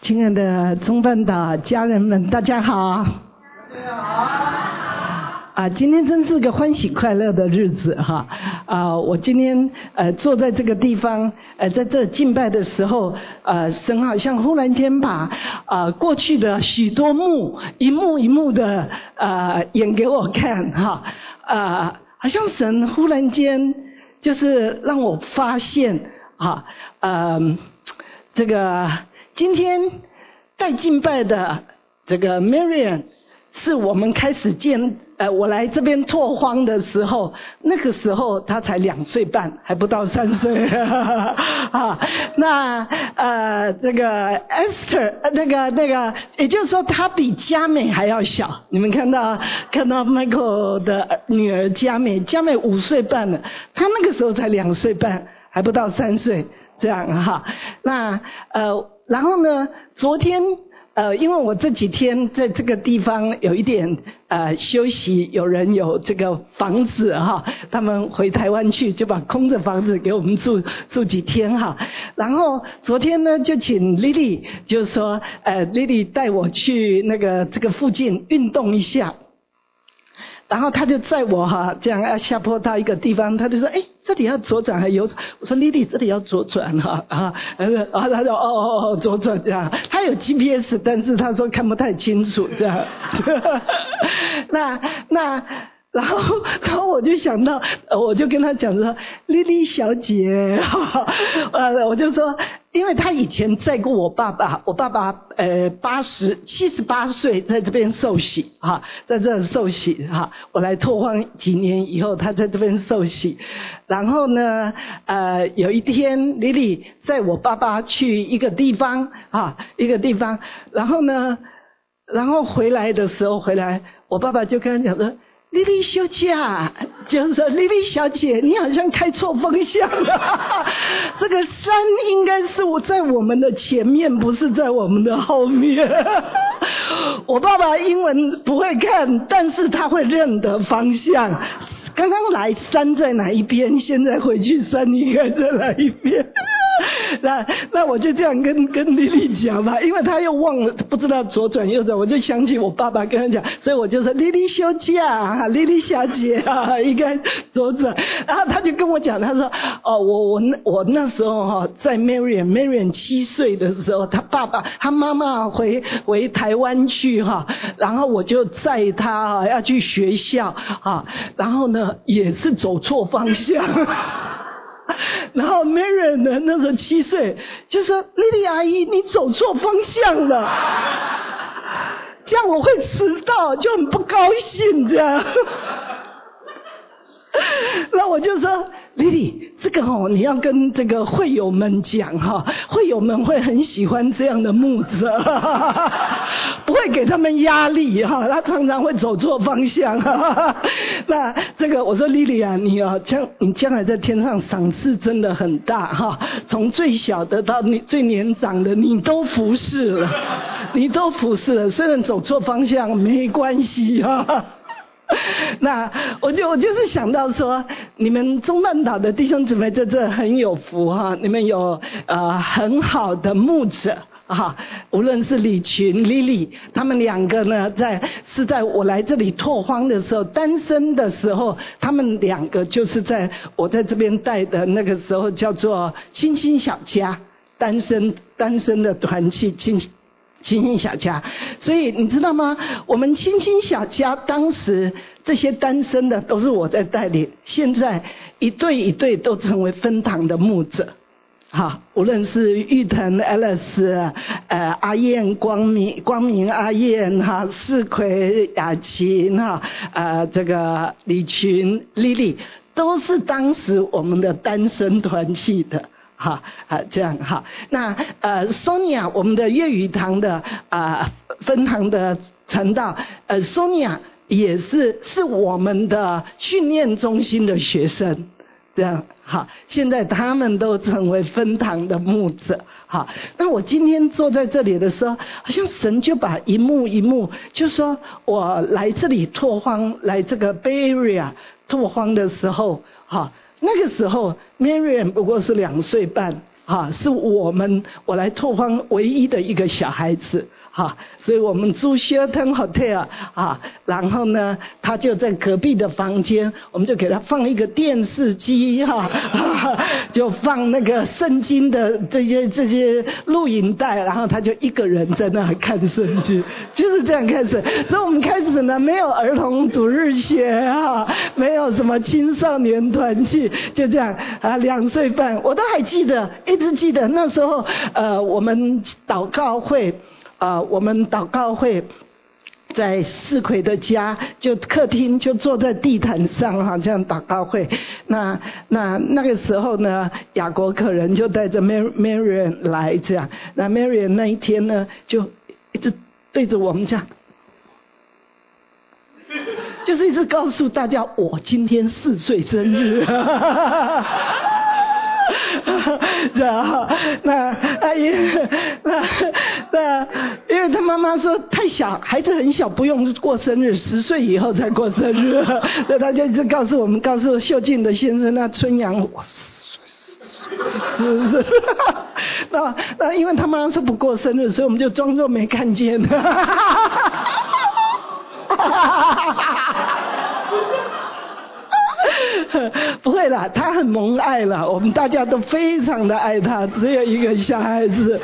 亲爱的中半岛家人们，大家好！ 大家好！ 今天真是个欢喜快乐的日子哈！我今天坐在这个地方，在这敬拜的时候，神好像忽然间把过去的许多幕一幕一幕的演给我看哈！好像神忽然间就是让我发现这个今天带敬拜的这个 Marian 是我们开始我来这边拓荒的时候，那个时候他才2岁半，还不到3岁那这个 Esther 那个，也就是说他比佳美还要小。你们看到 Michael 的女儿佳美5岁半了，他那个时候才2岁半，还不到3岁。这样哈，那然后呢，昨天因为我这几天在这个地方有一点休息，有人有这个房子哈，他们回台湾去，就把空的房子给我们住几天哈。然后昨天呢，就请 Lily， 就是说Lily 带我去这个附近运动一下。然后他就载我这样要下坡到一个地方，他就说这里要左转还右转，我说 Lily 这里要左转然后他说左转这样，他有 GPS， 但是他说看不太清楚这样然后我就想到，我就跟他讲说 Lily 小姐我就说，因为他以前载过我爸爸78岁在这边受洗在这受洗我来拓荒几年以后，他在这边受洗。然后呢有一天 Lily 载我爸爸去一个地方然后回来的时候我爸爸就跟他讲说Lily 休假，就是说 Lily 小姐，你好像开错方向了。这个山应该是在我们的前面，不是在我们的后面。我爸爸英文不会看，但是他会认得方向。刚刚来山在哪一边，现在回去山应该在哪一边。那我就这样跟Lily 讲吧，因为他又忘了，不知道左转右转，我就想起我爸爸跟他讲，所以我就说 Lily 休假，Lily 小姐应该左转。然后他就跟我讲，他说我那时候在 Marian 7岁的时候，他妈妈回台湾去然后我就载他要去学校然后呢也是走错方向。然后 Marian 呢那时候7岁，就说 Lily 阿姨你走错方向了，这样我会迟到，就很不高兴这样。那我就说 Lily 这个你要跟这个会友们讲会友们会很喜欢这样的牧者不会给他们压力他常常会走错方向那这个我说 Lily 啊，你将来在天上赏赐真的很大从最小的到你最年长的你都服侍了，虽然走错方向没关系那我就是想到说，你们中半岛的弟兄姊妹在这很有福你们有很好的牧者无论是李群 Lily 他们2个呢是在我来这里拓荒的时候，单身的时候，他们2个就是在我在这边带的那个时候叫做清新小家，单身的团契清新小家。所以你知道吗，我们清新小家当时这些单身的都是我在带领，现在一对一对都成为分堂的牧者无论是玉腾 Alice 阿燕光明阿燕世奎雅琴这个李群 Lily 都是当时我们的单身团契的这样那Sonia 我们的粤语堂的分堂的传道Sonia 也是我们的训练中心的学生，这样现在他们都成为分堂的牧者那我今天坐在这里的时候，好像神就把一幕一幕，就说我来这里拓荒，来这个 Bay Area 拓荒的时候那个时候 Marian 不过是2岁半， 是我来拓荒唯一的一个小孩子。所以我们住 Sheraton Hotel 然后呢，他就在隔壁的房间，我们就给他放一个电视机就放那个圣经的这些录影带，然后他就一个人在那看圣经，就是这样开始。所以我们开始呢，没有儿童主日学没有什么青少年团契，就这样2岁半，我都还记得，一直记得那时候我们祷告会在世奎的家，就客厅就坐在地毯上这样祷告会。那个时候呢，雅国可人就带着 Marian 来这样。那 Marian 那一天呢，就一直对着我们讲，就是一直告诉大家我今天4岁生日。因为他妈妈说太小，孩子很小，不用过生日，10岁以后才过生日。所以他就一直告诉秀静的先生，那春阳我是那因为他妈妈说不过生日，所以我们就装作没看见。不会啦，他很蒙爱啦，我们大家都非常的爱他，只有一个小孩子。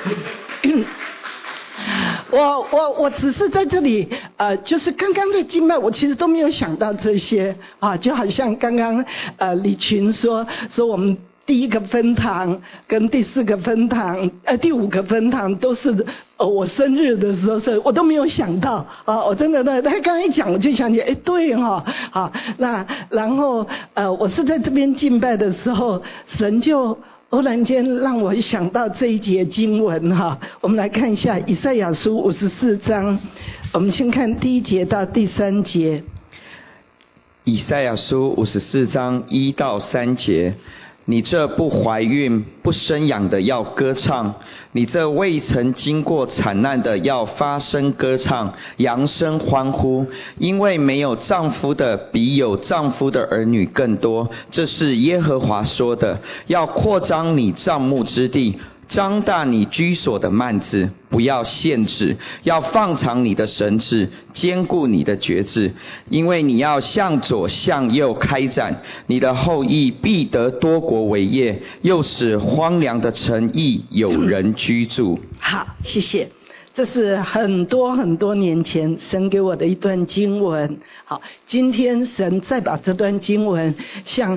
我只是在这里就是刚刚在敬拜，我其实都没有想到这些就好像刚刚李群说我们第1个分堂跟第4个分堂第5个分堂都是我生日的时候，我都没有想到我真的他刚刚一讲我就想起对那然后我是在这边敬拜的时候，神就忽然间让我想到这一节经文我们来看一下以赛亚书54章，我们先看第1节到第3节。 以赛亚书54章1到3节，你这不怀孕不生养的要歌唱，你这未曾经过惨难的要发声歌唱，扬声欢呼，因为没有丈夫的比有丈夫的儿女更多，这是耶和华说的。要扩张你帐幕之地，张大你居所的幔子，不要限制，要放长你的绳子，坚固你的橛子，因为你要向左向右开展，你的后裔必得多国为业，又使荒凉的城邑有人居住。 好，谢谢。这是很多很多年前神给我的一段经文。好，今天神再把这段经文像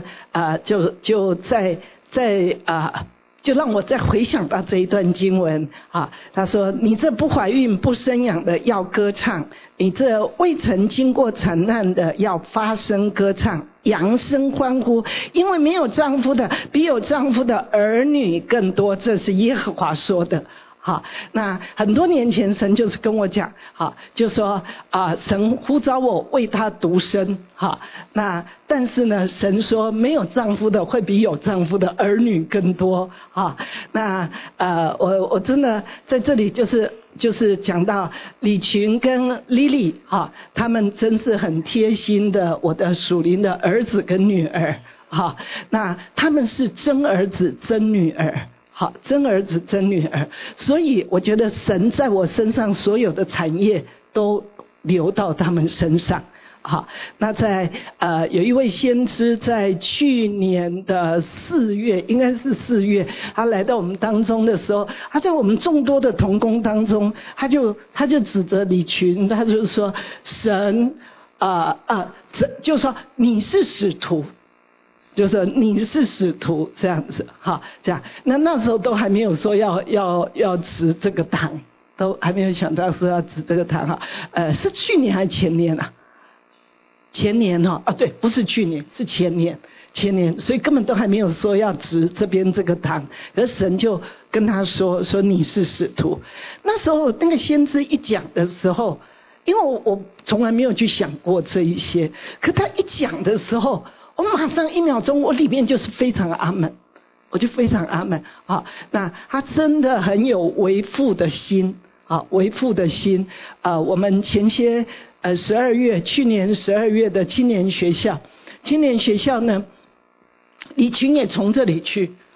就让我再回想到这一段经文他说你这不怀孕不生养的要歌唱，你这未曾经过惨难的要发声歌唱，扬声欢呼，因为没有丈夫的比有丈夫的儿女更多，这是耶和华说的。那很多年前神就是跟我讲就说神呼召我为他独生那但是呢神说没有丈夫的会比有丈夫的儿女更多那我真的在这里就是讲到李群跟 Lily 他们真是很贴心的我的属灵的儿子跟女儿那他们是真儿子真女儿真儿子真女儿，所以我觉得神在我身上所有的产业都流到他们身上。那在有一位先知在去年的4月，应该是4月，他来到我们当中的时候，他在我们众多的同工当中，他就指责李群，他就说神就说你是使徒。就说你是使徒这样子这样。那时候都还没有说要植这个堂，都还没有想到说要植这个堂是去年还是前年前年对，不是去年，是前年，所以根本都还没有说要植这边这个堂，而神就跟他说你是使徒。那时候那个先知一讲的时候，因为我从来没有去想过这一些，可他一讲的时候，我马上1秒钟，我里面就是非常阿们，我就非常阿们那他真的很有为父的心为父的心我们前些12月，去年12月的青年学校呢，李群也从这里去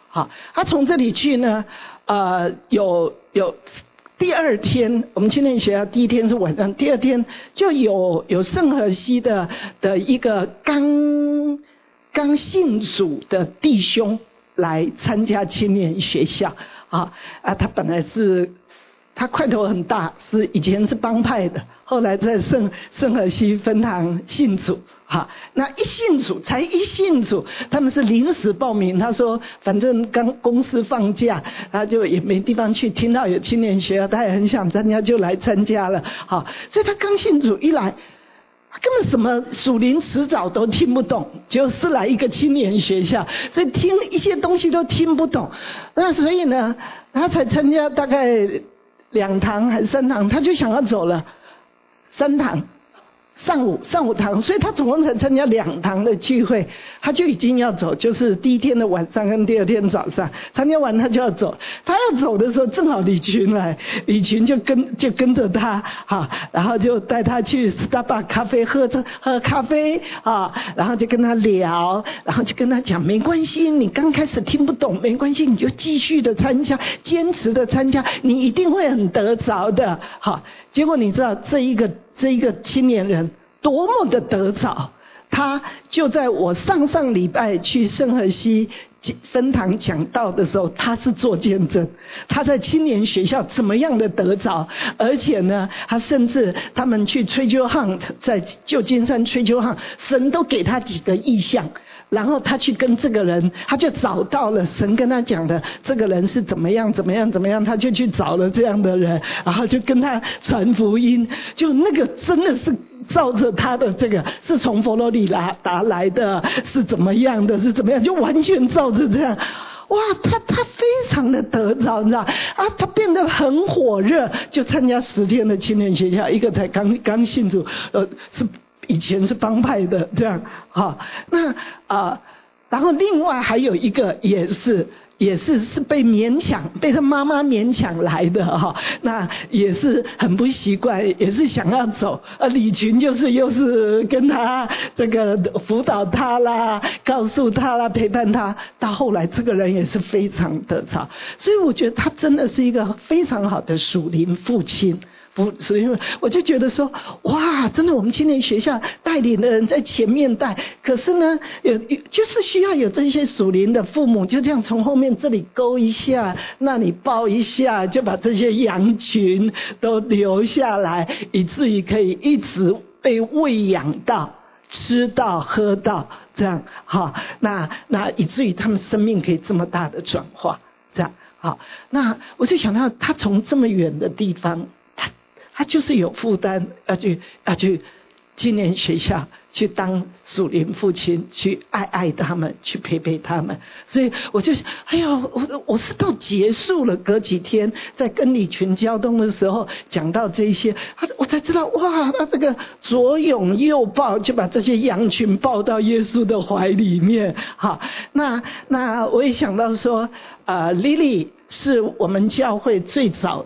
好，他从这里去呢，有第二天，我们青年学校第一天是晚上，第二天就有圣荷西的一个刚信主的弟兄来参加青年学校他本来是他块头很大，以前是帮派的，后来在圣荷西分堂信主那才一信主，他们是临时报名，他说反正刚公司放假，他就也没地方去，听到有青年学校，他也很想参加，就来参加了所以他刚信主一来，他根本什么属灵迟早都听不懂，就是来一个青年学校，所以听一些东西都听不懂。那所以呢，他才参加大概2堂还是3堂，他就想要走了。3堂，上午堂，所以他总共才参加2堂的聚会，他就已经要走，就是第一天的晚上跟第二天早上参加完他就要走。他要走的时候，正好李群来，李群就跟着他然后就带他去 Starbucks 咖啡喝咖啡然后就跟他聊，然后就跟他讲没关系，你刚开始听不懂没关系，你就继续的参加，坚持的参加，你一定会很得着的结果你知道这一个青年人多么的得着，他就在我上礼拜去圣荷西分堂讲道的时候，他是做见证，他在青年学校怎么样的得着，而且呢，他甚至他们去 Treasure Hunt， 在旧金山 Treasure Hunt， 神都给他几个意象，然后他去跟这个人，他就找到了神跟他讲的这个人是怎么样，他就去找了这样的人，然后就跟他传福音，就那个真的是照着他的这个是从佛罗里达来的，是怎么样，就完全照着这样。哇，他非常的得着，你知道他变得很火热，就参加10天的青年学校，一个才刚信主，以前是帮派的这样那然后另外还有一个也是被他妈妈勉强来的那也是很不习惯，也是想要走李群又是跟他这个辅导他啦，告诉他啦，陪伴他，到后来这个人也是非常得着，所以我觉得他真的是一个非常好的属灵父亲。所以我就觉得说，哇，真的我们青年学校带领的人在前面带，可是呢就是需要有这些属灵的父母，就这样从后面这里勾一下，那里抱一下，就把这些羊群都留下来，以至于可以一直被喂养到吃到喝到这样那以至于他们生命可以这么大的转化这样那我就想到他从这么远的地方，他就是有负担要去青年学校去当属灵父亲，去爱他们，去陪他们。所以我就我是到结束了，隔几天在跟李群交通的时候讲到这些，我才知道哇，他这个左拥右抱，就把这些羊群抱到耶稣的怀里面。那我也想到说Lily 是我们教会最早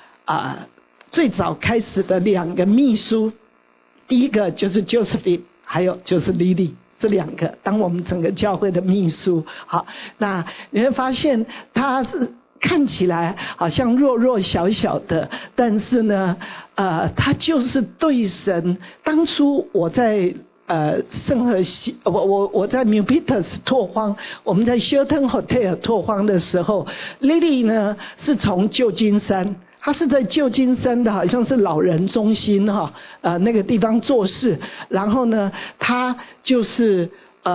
开始的2个秘书，第一个就是 Josephine， 还有就是 Lily， 这2个当我们整个教会的秘书。那你会发现他是看起来好像弱小的，但是呢他就是对神。当初我在圣荷西，我在 Milpitas 拓荒，我们在 Sheraton Hotel 拓荒的时候， Lily 呢是从旧金山，他是在旧金山的好像是老人中心那个地方做事，然后呢他就是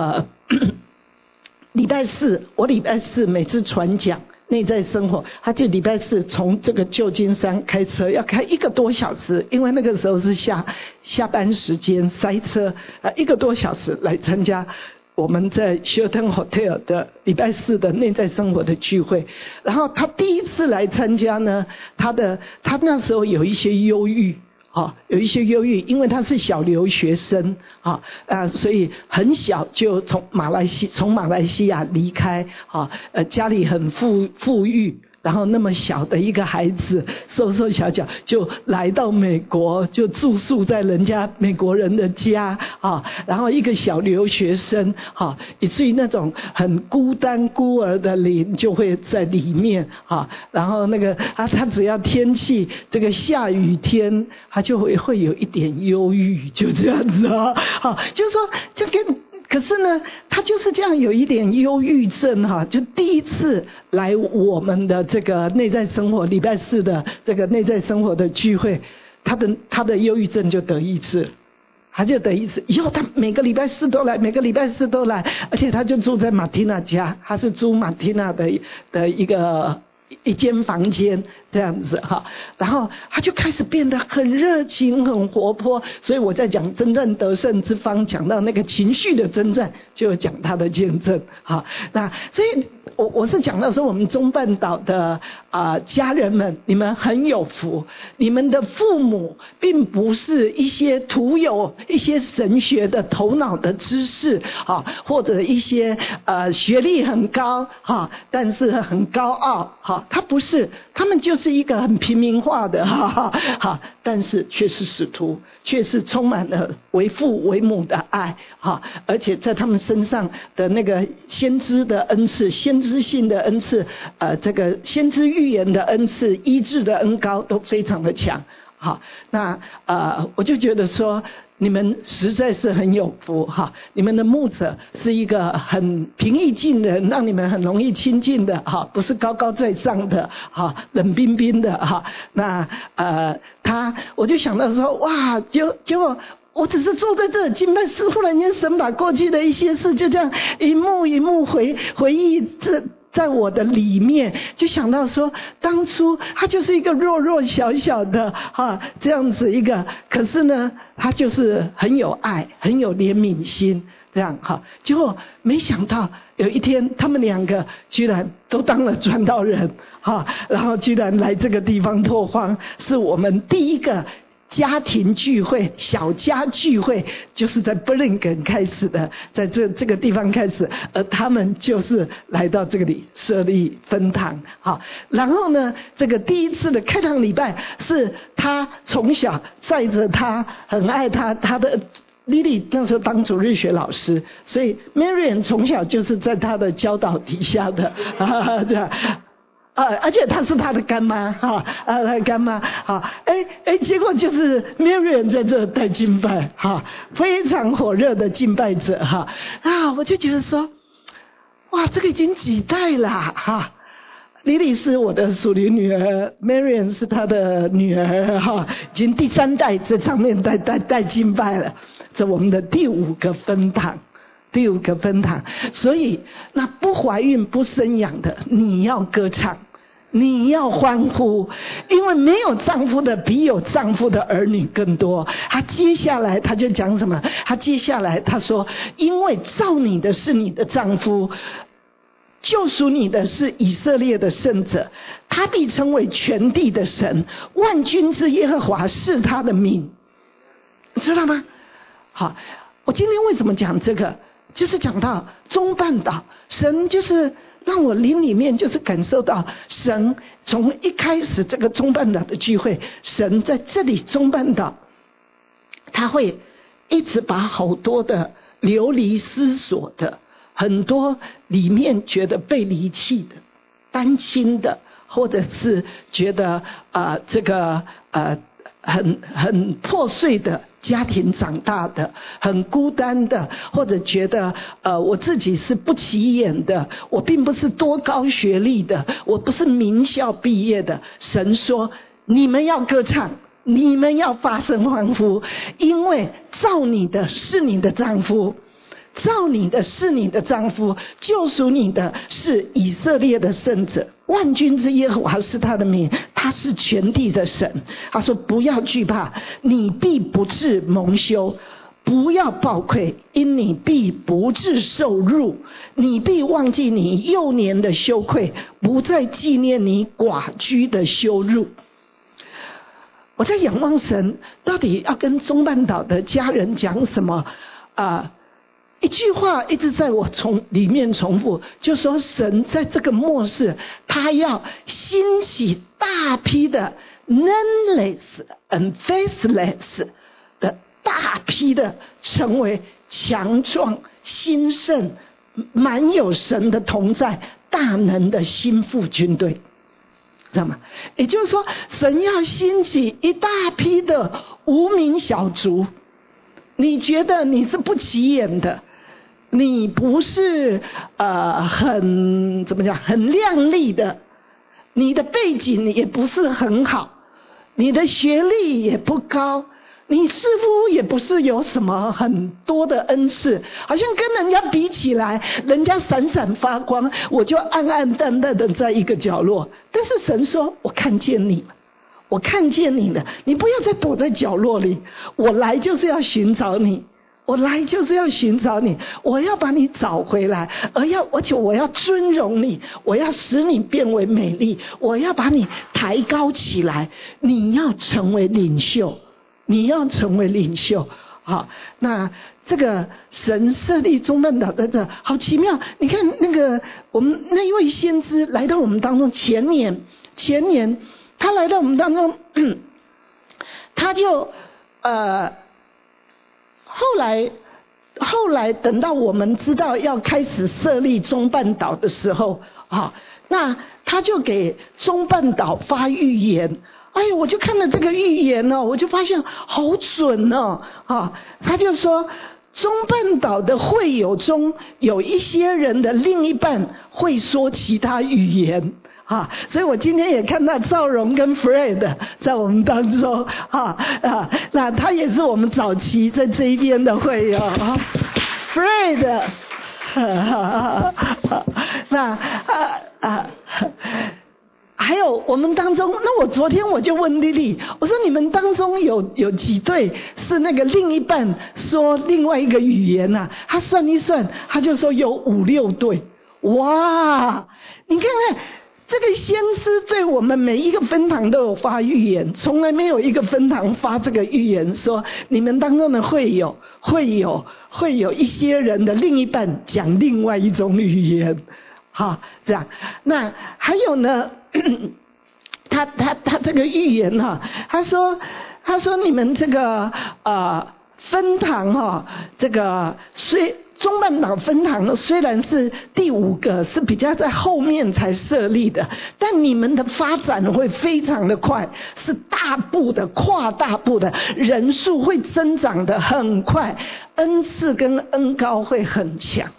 礼拜四每次传讲内在生活，他就礼拜四从这个旧金山开车要开1个多小时，因为那个时候是下班时间塞车1个多小时来参加我们在 Sheraton Hotel 的礼拜四的内在生活的聚会。然后他第一次来参加呢，他那时候有一些忧郁因为他是小留学生所以很小就从马来西亚离开家里很富裕， 然后那么小的一个孩子，瘦瘦小小就来到美国，就住宿在人家美国人的家啊，然后一个小留学生啊，以至于那种很孤单孤儿的灵就会在里面啊，然后那个他只要天气这个下雨天，他就会有一点忧郁，就这样子啊，好，就是说就可是呢，他就是这样有一点忧郁症哈，就第一次来我们的这个内在生活礼拜四的这个内在生活的聚会，他的忧郁症就得医治，他就得医治。以后他每个礼拜四都来，而且他就住在马蒂娜家，他是租马蒂娜的一间房间这样子哈，然后他就开始变得很热情很活泼，所以我在讲真正得胜之方，讲到那个情绪的征战，就讲他的见证哈。那所以我是讲到说，我们中半岛的家人们，你们很有福，你们的父母并不是一些徒有一些神学的头脑的知识啊，或者一些学历很高哈，但是很高傲哈，他不是，他们就是一个很平民化的哈，但是却是使徒，却是充满了为父为母的爱哈，而且在他们身上的那个先知的恩赐、先知性的恩赐，这个先知预言的恩赐、医治的恩膏都非常的强。好，那我就觉得说，你们实在是很有福哈！你们的牧者是一个很平易近人，让你们很容易亲近的哈，不是高高在上的哈，冷冰冰的哈。那我就想到说，哇，结果我只是坐在这敬拜时，忽然间神把过去的一些事就这样一幕一幕回忆在我的里面，就想到说，当初他就是一个弱弱小小的这样子一个，可是呢，他就是很有爱，很有怜悯心，这样哈。结果没想到有一天，他们两个居然都当了传道人然后居然来这个地方拓荒，是我们第一个家庭聚会、小家聚会，就是在布林根开始的，在这个地方开始，而他们就是来到这里设立分堂。好，然后呢，这个第一次的开堂礼拜是他从小载着他，很爱他的。Lily 那时候当主日学老师，所以 Marian 从小就是在他的教导底下的对啊。而且她是他的干妈他的干妈结果就是 Marian 在这带敬拜非常火热的敬拜者我就觉得说，哇，这个已经几代了Lily 是我的属灵女儿， Marian 是她的女儿已经第3代在上面带敬拜了，这我们的第5个分堂。所以那不怀孕不生养的，你要歌唱，你要欢呼，因为没有丈夫的比有丈夫的儿女更多。他接下来他就讲什么？他接下来他说，因为造你的是你的丈夫，救赎你的是以色列的圣者，他必称为全地的神，万军之耶和华是他的名，你知道吗？好，我今天为什么讲这个？就是讲到中半岛，神就是让我灵里面就是感受到，神从一开始这个中半岛的聚会，神在这里中半岛，他会一直把好多的流离失所的，很多里面觉得被离弃的、单亲的，或者是觉得很破碎的家庭长大的，很孤单的，或者觉得我自己是不起眼的，我并不是多高学历的，我不是名校毕业的。神说，你们要歌唱，你们要发声欢呼，因为造你的是你的丈夫，造你的是你的丈夫，救赎你的是以色列的圣者，万军之耶和华是他的名，他是全地的神。他说，不要惧怕，你必不致蒙羞，不要抱愧，因你必不致受辱，你必忘记你幼年的羞愧，不再纪念你寡居的羞辱。我在仰望神到底要跟中半岛的家人讲什么一句话一直在我里面重复，就说神在这个末世，他要兴起大批的 nameless and faithless 的大批的成为强壮、兴盛、满有神的同在、大能的心腹军队，知道吗？也就是说，神要兴起一大批的无名小卒。你觉得你是不起眼的，你不是很怎么讲很亮丽的，你的背景也不是很好，你的学历也不高，你似乎也不是有什么很多的恩赐，好像跟人家比起来，人家闪闪发光，我就暗暗淡淡的在一个角落。但是神说，我看见你了，我看见你了，你不要再躲在角落里，我来就是要寻找你，我来就是要寻找你，我要把你找回来，而且我要尊荣你，我要使你变为美丽，我要把你抬高起来，你要成为领袖，你要成为领袖。好，那这个神设立中半岛在这好奇妙。你看那个我们那一位先知来到我们当中，前年他来到我们当中，他就后来等到我们知道要开始设立中半岛的时候，那他就给中半岛发预言。哎呦，我就看了这个预言哦，我就发现好准哦，他就说中半岛的会友中有一些人的另一半会说其他语言。所以我今天也看到赵荣跟 Fred 在我们当中，那他也是我们早期在这一边的会友，Fred， 那还有我们当中，那我昨天我就问丽丽，我说你们当中有几对是那个另一半说另外一个语言啊？他算一算，他就说有5、6对，哇！你看看。这个先知对我们每一个分堂都有发预言，从来没有一个分堂发这个预言说你们当中的会有一些人的另一半讲另外一种语言，这样。那还有呢，他这个预言他说你们这个分堂这个中半岛分堂呢，虽然是第5个，是比较在后面才设立的，但你们的发展会非常的快，是大步的、跨大步的，人数会增长的很快，恩赐跟恩膏会很强，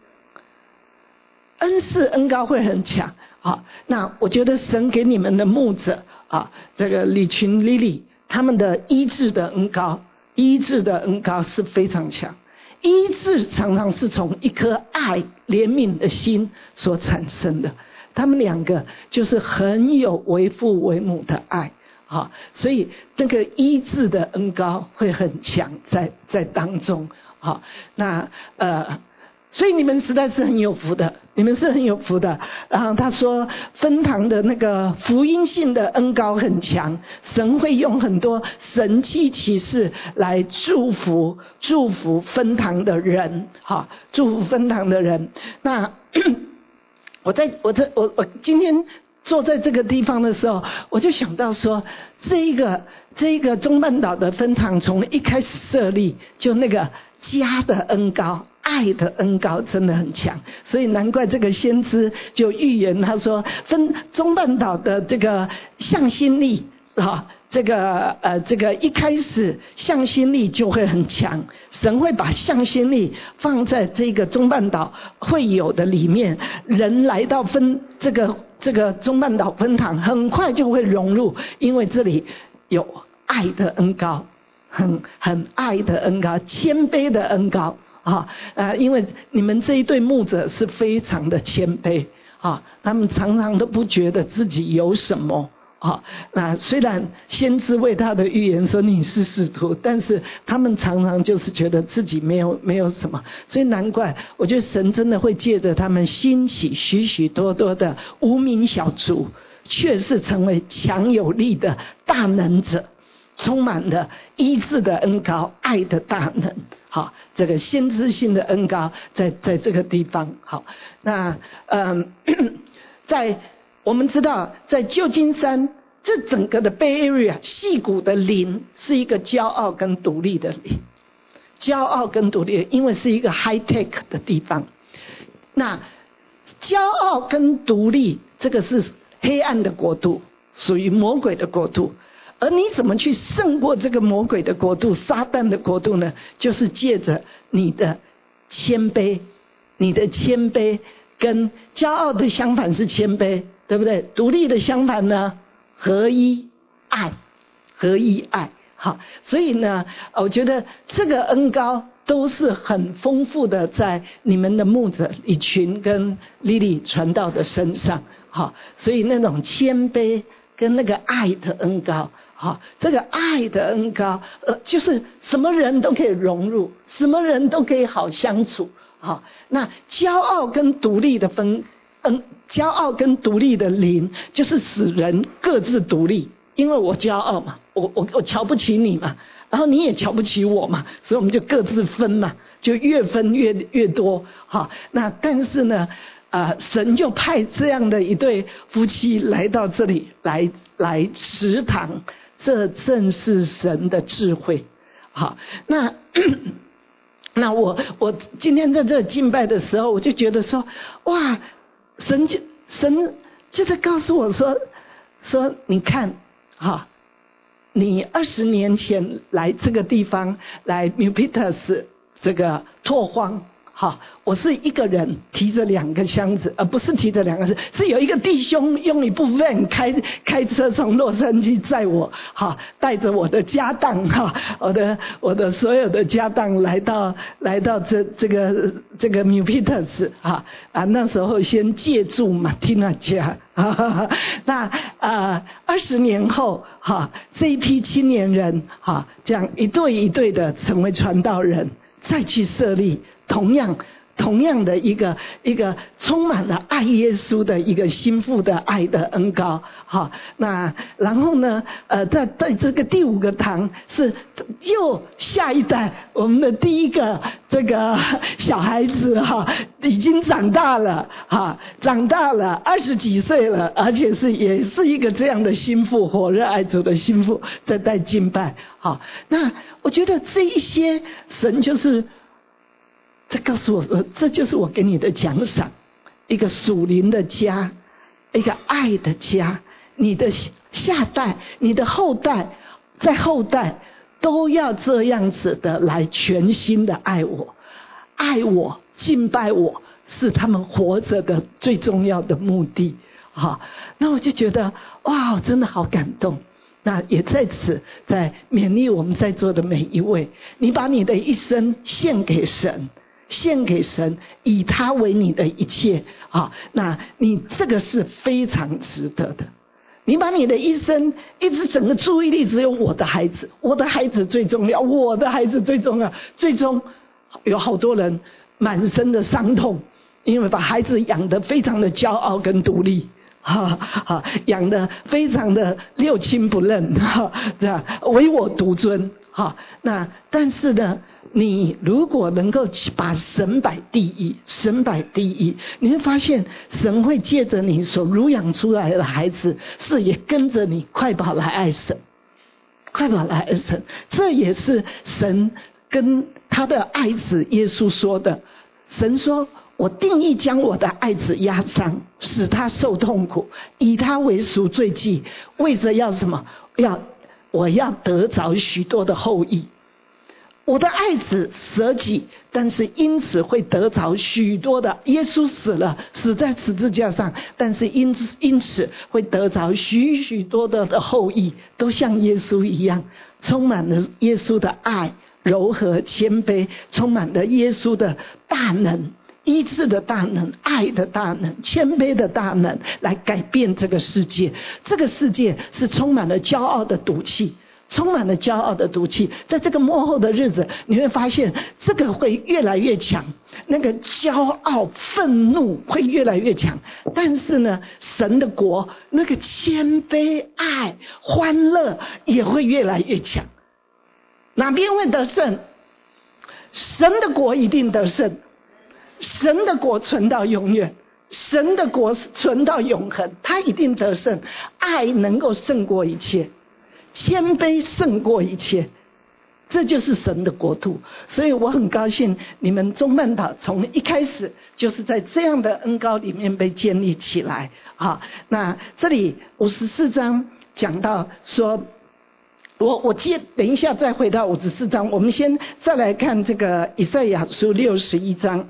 恩赐恩膏会很强。好，那我觉得神给你们的牧者这个李群、Lily 他们的医治的恩膏是非常强。医治常常是从一颗爱怜悯的心所产生的，他们2个就是很有为父为母的爱，所以那个医治的恩膏会很强在当中。那所以你们实在是很有福的，你们是很有福的。然后他说分堂的那个福音性的恩膏很强，神会用很多神迹奇事来祝福分堂的人，祝福分堂的人。那我今天坐在这个地方的时候，我就想到说，这一个中半岛的分堂从一开始设立，就那个家的恩膏。爱的恩膏真的很强，所以难怪这个先知就预言，他说中半岛的这个向心力这个一开始向心力就会很强，神会把向心力放在这个中半岛会有的里面，人来到这个中半岛分堂，很快就会融入，因为这里有爱的恩膏，很爱的恩膏，谦卑的恩膏。因为你们这一对牧者是非常的谦卑，他们常常都不觉得自己有什么，那虽然先知为他的预言说你是使徒，但是他们常常就是觉得自己没有什么，所以难怪我觉得神真的会借着他们兴起许许多多的无名小卒，却是成为强有力的大能者。 充满了医治的恩膏，爱的大能。好，这个先知性的恩膏在这个地方。好，那在我们知道，在旧金山这整个的 Bay Area 矽谷的灵是一个骄傲跟独立的灵，骄傲跟独立，因为是一个 high tech 的地方。那骄傲跟独立，这个是黑暗的国度，属于魔鬼的国度。而你怎么去胜过这个魔鬼的国度、撒旦的国度呢？就是借着你的谦卑，你的谦卑跟骄傲的相反是谦卑，对不对？独立的相反呢，合一爱，合一爱。好，所以呢，我觉得这个恩膏都是很丰富的，在你们的牧者以群跟莉莉传道的身上。好，所以那种谦卑跟那个爱的恩膏。好，这个爱的恩膏，就是什么人都可以融入，什么人都可以好相处。好，那骄傲跟独立的骄傲跟独立的灵，就是使人各自独立。因为我骄傲嘛，我瞧不起你嘛，然后你也瞧不起我嘛，所以我们就各自分嘛，就越分越多。好，那但是呢，神就派这样的一对夫妻来到这里来食堂。这正是神的智慧。好，那我今天在这敬拜的时候，我就觉得说，哇，神就在告诉我说你看，哈，你20年前来这个地方来 Milpitas 这个拓荒。好，我是一个人提着2个箱子，不是提着2个箱子，是有一个弟兄用一部分开车从洛杉矶载我，好，带着我的家当哈，我的所有的家当来到这个 Milpitas 哈那时候先借住Martina家，那20年后哈，这一批青年人哈，这样一对一对的成为传道人，再去设立。同样的一个充满了爱耶稣的一个心腹的爱的恩膏。好，那然后呢在这个第5个堂是又下一代，我们的第一个这个小孩子哈，已经长大了哈，20几岁了，而且也是一个这样的心腹，火热爱主的心腹在带敬拜。好，那我觉得这一些神就是这告诉我说，这就是我给你的奖赏，一个属灵的家，一个爱的家。你的下代，你的后代，在后代都要这样子的来全心的爱我，敬拜我，是他们活着的最重要的目的。好，那我就觉得哇，真的好感动。那也在此在勉励我们在座的每一位，你把你的一生献给神，以他为你的一切。好，那你这个是非常值得的。你把你的一生一直整个注意力只有我的孩子最重要，最终有好多人满身的伤痛，因为把孩子养得非常的骄傲跟独立，养得非常的六亲不认，这样唯我独尊。那但是呢，你如果能够把神摆第一，你会发现神会借着你所乳养出来的孩子，是也跟着你快跑来爱神。这也是神跟他的爱子耶稣说的。神说，我定义将我的爱子压伤，使他受痛苦，以他为赎罪祭，为着要什么？我要得着许多的后裔。我的爱子舍己，但是因此会得着许多的。耶稣死了，死在十字架上，但是因此会得着许多的后裔，都像耶稣一样，充满了耶稣的爱、柔和、谦卑，充满了耶稣的大能。医治的大能，爱的大能，谦卑的大能，来改变这个世界。这个世界是充满了骄傲的毒气， 充满了骄傲的毒气。在这个末后的日子，你会发现这个会越来越强，那个骄傲愤怒会越来越强。但是呢，神的国那个谦卑爱欢乐也会越来越强。哪边会得胜？神的国一定得胜，神的国存到永远，神的国存到永恒，他一定得胜。爱能够胜过一切，谦卑胜过一切，这就是神的国度。所以我很高兴你们中曼岛从一开始就是在这样的恩膏里面被建立起来。好，那这里54章讲到说，我等一下再回到54章，我们先再来看这个以赛亚书61章。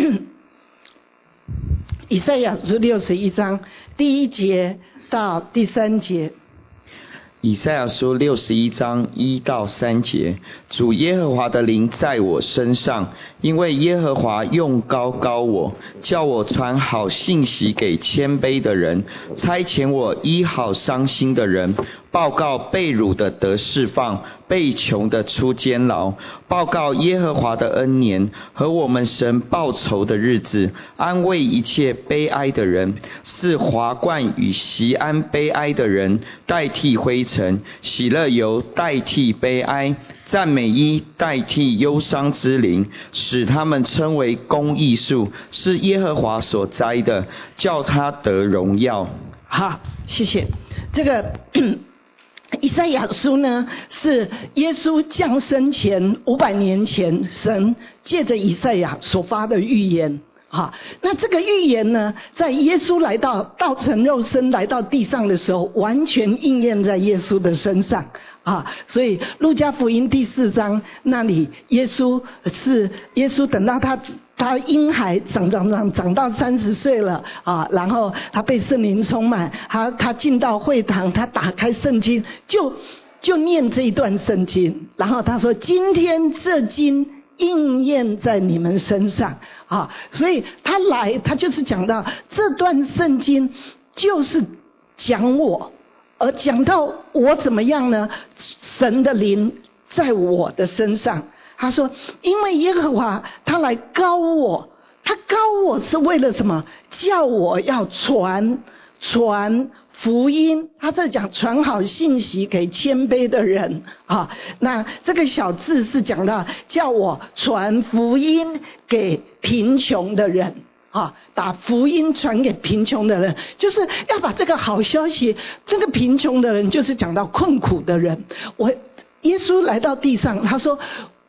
以赛亚书61章第1节到第3节。 以赛亚书61章1到3节，主耶和华的灵在我身上，因为耶和华用膏膏我，叫我传好信息给谦卑的人，差遣我医好伤心的人，报告被掳的得释放，被囚的出监牢，报告耶和华的恩年和我们神报仇的日子，安慰一切悲哀的人，是华冠与锡安悲哀的人代替灰尘，喜乐油代替悲哀，赞美衣代替忧伤之灵，使他们称为公义树，是耶和华所栽的，叫他得荣耀。 好，谢谢。这个以赛亚书呢，是耶稣降生前500年前，神借着以赛亚所发的预言。好，那这个预言呢，在耶稣道成肉身来到地上的时候，完全应验在耶稣的身上啊。所以路加福音第4章那里，耶稣等到他婴孩长到30岁了啊，然后他被圣灵充满，他进到会堂，他打开圣经，就念这一段圣经，然后他说：“今天这经应验在你们身上啊！”所以他就是讲到这段圣经就是讲我，而讲到我怎么样呢？神的灵在我的身上。他说，因为耶和华他来膏我，他膏我是为了什么？叫我要传福音，他在讲传好信息给谦卑的人啊。那这个小字是讲到叫我传福音给贫穷的人啊，把福音传给贫穷的人，就是要把这个好消息，这个贫穷的人就是讲到困苦的人。耶稣来到地上，他说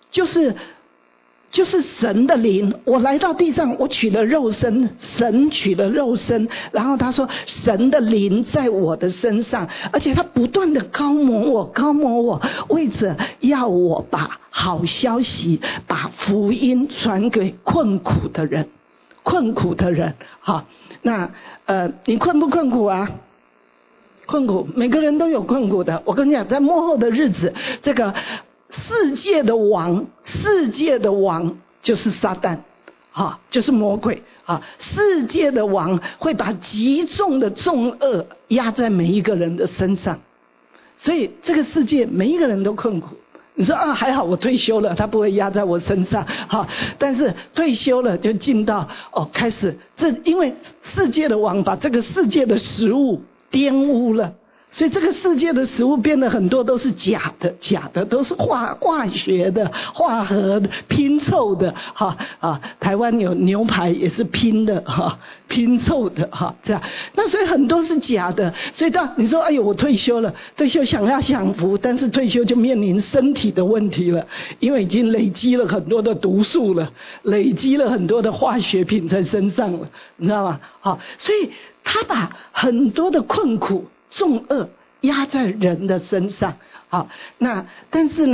就是神的灵，我来到地上，我取了肉身，神取了肉身，然后他说神的灵在我的身上，而且他不断的膏抹我，为着要我把好消息，把福音传给困苦的人。好，那你困不困苦啊？困苦，每个人都有困苦的。我跟你讲，在末后的日子，这个世界的王就是撒旦，就是魔鬼啊！世界的王会把极重的重恶压在每一个人的身上，所以这个世界每一个人都困苦。你说啊，还好我退休了，他不会压在我身上，好，但是退休了就进到开始因为世界的王把这个世界的食物玷污了。所以这个世界的食物变得很多都是假的，都是化学的、化合的、拼凑的，台湾有牛排也是拼的，拼凑的，这样。那所以很多是假的，所以你说，哎呦，我退休了，退休想要享福，但是退休就面临身体的问题了，因为已经累积了很多的毒素了，累积了很多的化学品在身上了，你知道吗？所以他把很多的困苦、重恶压在人的身上。好，那但是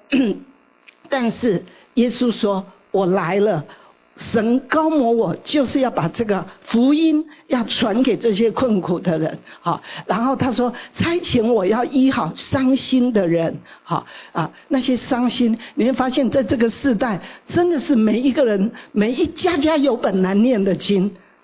耶稣说，我来了，神膏抹我，就是要把这个福音要传给这些困苦的人。好，然后他说差遣我要医好伤心的人。好那些伤心，你会发现在这个世代真的是每一个人，每一家家有本难念的经。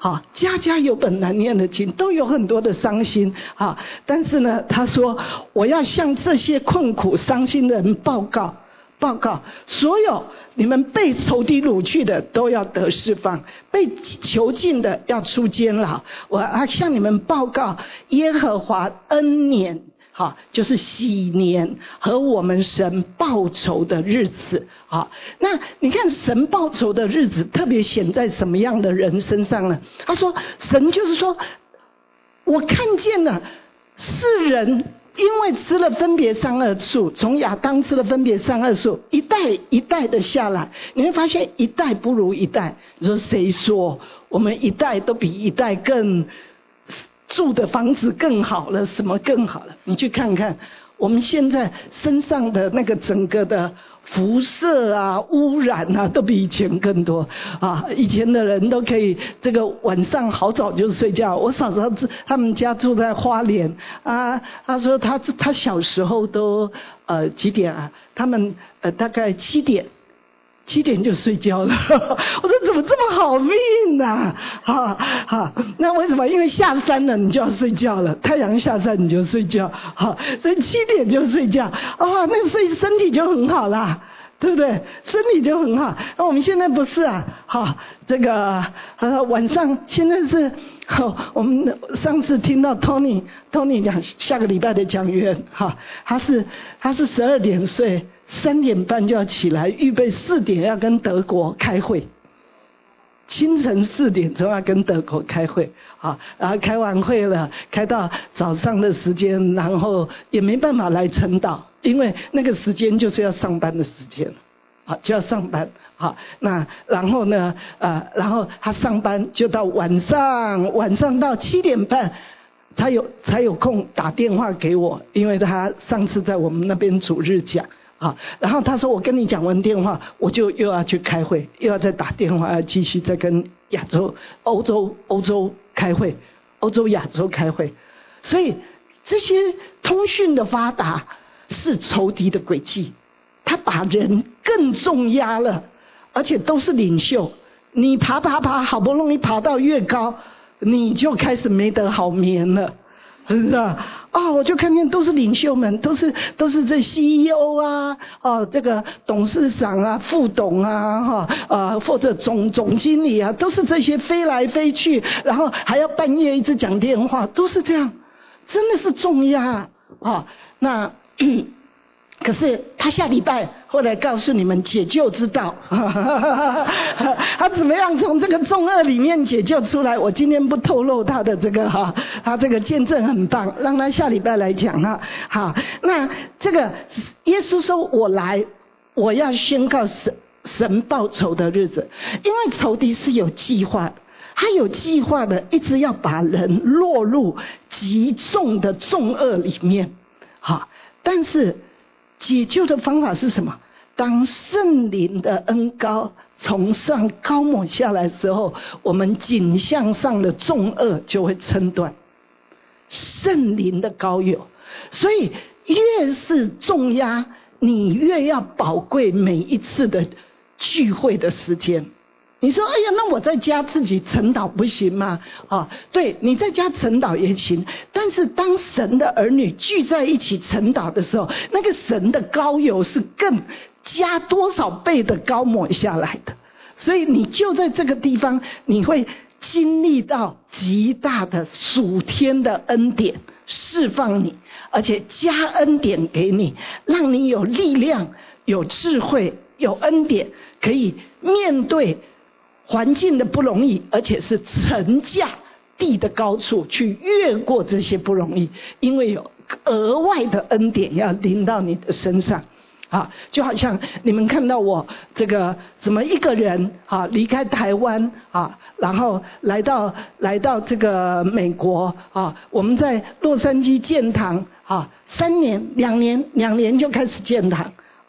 家家有本难念的经，都有很多的伤心但是呢，他说我要向这些困苦伤心的人报告，所有你们被仇敌掳去的都要得释放，被囚禁的要出监牢。我要向你们报告耶和华恩年，就是喜年和我们神报仇的日子。那你看神报仇的日子特别显在什么样的人身上呢？他说神就是说，我看见了世人因为吃了分别善恶树，从亚当吃了分别善恶树，一代一代的下来，你会发现一代不如一代。你说谁说我们一代都比一代更住的房子更好了，什么更好了？你去看看我们现在身上的那个整个的辐射污染都比以前更多以前的人都可以这个晚上好早就睡觉。我嫂子他们家住在花莲他说他小时候都几点他们大概7点就睡觉了。我说怎么这么好命那为什么？因为下山了你就要睡觉了，太阳下山你就睡觉所以7点就睡觉那所以身体就很好啦，对不对？身体就很好。那我们现在不是这个晚上现在是我们上次听到 Tony 讲下个礼拜的讲员他是12点睡，3点半就要起来，预备4点要跟德国开会，清晨4点钟要跟德国开会然后开完会了，开到早上的时间，然后也没办法来晨祷，因为那个时间就是要上班的时间就要上班那然后呢然后他上班就到晚上到7点半才有空打电话给我，因为他上次在我们那边主日讲然后他说我跟你讲完电话我就又要去开会，又要再打电话，要继续再跟欧洲开会，欧洲亚洲开会。所以这些通讯的发达是仇敌的诡计，他把人更重压了，而且都是领袖，你爬好不容易爬到越高，你就开始没得好眠了，是吧？我就看见都是领袖们，都是这 CEO 这个董事长副董或者总经理都是这些飞来飞去，然后还要半夜一直讲电话，都是这样，真的是重压那可是他下礼拜会来告诉你们解救之道他怎么样从这个重恶里面解救出来，我今天不透露他的这个他这个见证很棒，让他下礼拜来讲好，那这个耶稣说我来，我要宣告神报仇的日子，因为仇敌是有计划的，他有计划的一直要把人落入极重的重恶里面但是解救的方法是什么？当圣灵的恩膏从上高抹下来的时候，我们颈项上的重恶就会撑断。圣灵的膏油，所以越是重压，你越要宝贵每一次的聚会的时间。你说哎呀，那我在家自己晨祷不行吗？对，你在家晨祷也行，但是当神的儿女聚在一起晨祷的时候，那个神的膏油是更加多少倍的膏抹下来的，所以你就在这个地方，你会经历到极大的属天的恩典释放你，而且加恩典给你，让你有力量、有智慧、有恩典，可以面对环境的不容易，而且是层架地的高处去越过这些不容易，因为有额外的恩典要临到你的身上就好像你们看到我这个怎么一个人离开台湾然后来到这个美国我们在洛杉矶建堂2年就开始建堂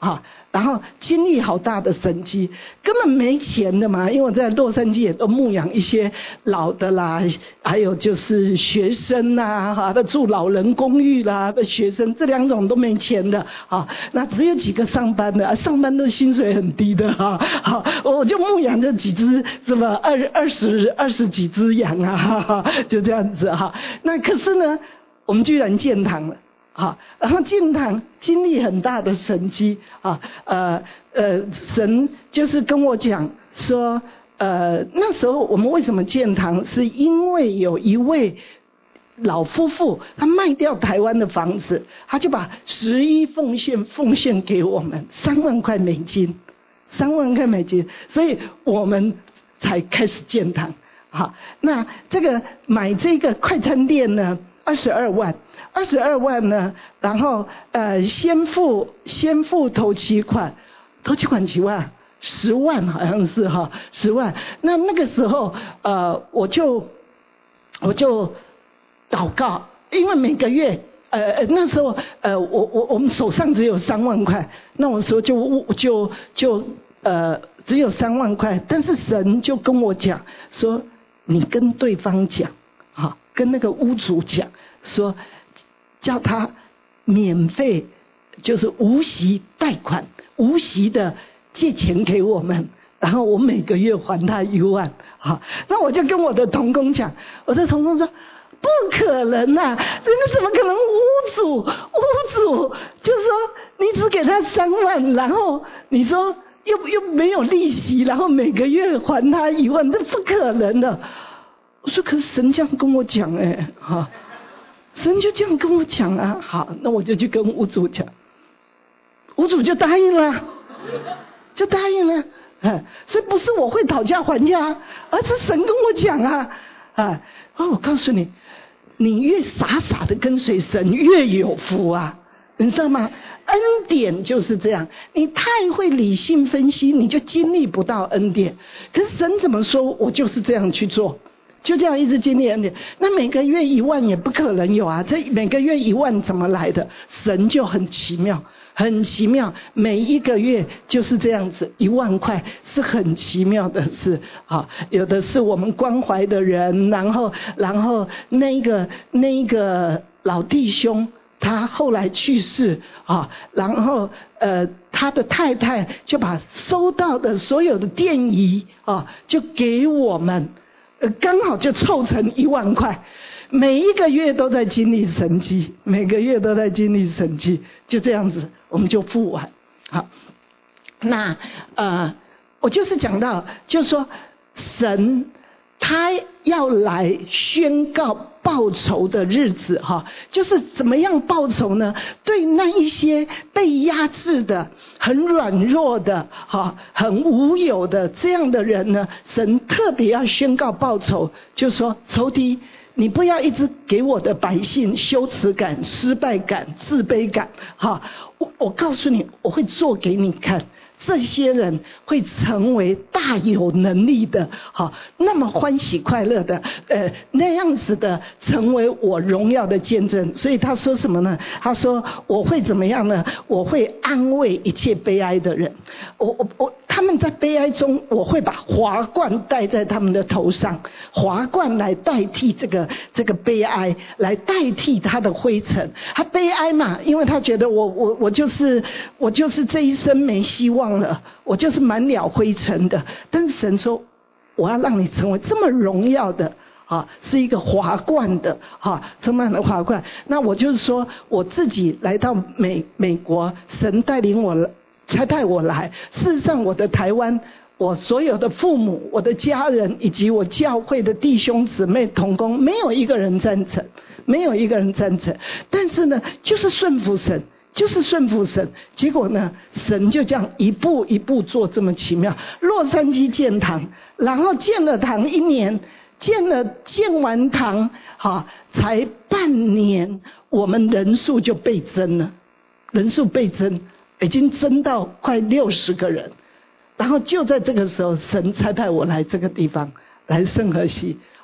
然后经历好大的神迹，根本没钱的嘛，因为我在洛杉矶也都牧养一些老的啦，还有就是学生啦，住老人公寓啦的学生，这2种都没钱的那只有几个上班的，上班都薪水很低的我就牧养这几只什么20几只羊就这样子那可是呢，我们居然建堂了。然后建堂经历很大的神迹神就是跟我讲说那时候我们为什么建堂，是因为有一位老夫妇，他卖掉台湾的房子，他就把11奉献给我们3万块美金，3万块美金，所以我们才开始建堂。那这个买这个快餐店呢，22万呢，然后先付头期款几万，10万好像是10万。那个时候我就祷告，因为每个月那时候我们手上只有3万块，那我说就只有3万块，但是神就跟我讲说，你跟对方讲跟那个屋主讲说，叫他免费，就是无息贷款，无息的借钱给我们，然后我每个月还他1万。那我就跟我的同工讲，我的同工说不可能啊，人家怎么可能屋主就是说你只给他3万，然后你说又没有利息，然后每个月还他1万，这不可能的。我说可是神这样跟我讲神就这样跟我讲啊。好，那我就去跟屋主讲，屋主就答应了，所以不是我会讨价还价，而是神跟我讲我告诉你，你越傻傻的跟随神越有福啊，你知道吗？恩典就是这样，你太会理性分析，你就经历不到恩典。可是神怎么说，我就是这样去做，就这样一直经历恩典。那每个月1万也不可能有啊，这每个月1万怎么来的？神就很奇妙，每一个月就是这样子，1万块是很奇妙的事有的是我们关怀的人，然后那个老弟兄他后来去世然后他的太太就把收到的所有的电仪就给我们，刚好就凑成1万块，每一个月都在经历神迹，就这样子我们就付完。好，那我就是讲到，就是说神他要来宣告报仇的日子就是怎么样报仇呢？对那一些被压制的、很软弱的很无有的这样的人呢，神特别要宣告报仇，就说仇敌，你不要一直给我的百姓羞耻感、失败感、自卑感我告诉你，我会做给你看，这些人会成为大有能力的那么欢喜快乐的那样子的，成为我荣耀的见证。所以他说什么呢？他说我会怎么样呢？我会安慰一切悲哀的人，他们在悲哀中，我会把华冠戴在他们的头上，华冠来代替这个悲哀，来代替他的灰尘。他悲哀嘛，因为他觉得我就是这一生没希望了，我就是满了灰尘的。但是神说，我要让你成为这么荣耀的是一个华冠的充满了华冠。那我就是说，我自己来到美国，神带领我差派我来。事实上，我的台湾，我所有的父母、我的家人以及我教会的弟兄姊妹同工，没有一个人赞成。但是呢，就是顺服神。结果呢，神就这样一步一步做这么奇妙。洛杉矶建堂，然后建了堂1年，建完堂才半年，我们人数就倍增了，已经增到快60个人。然后就在这个时候，神差派我来这个地方，来圣荷西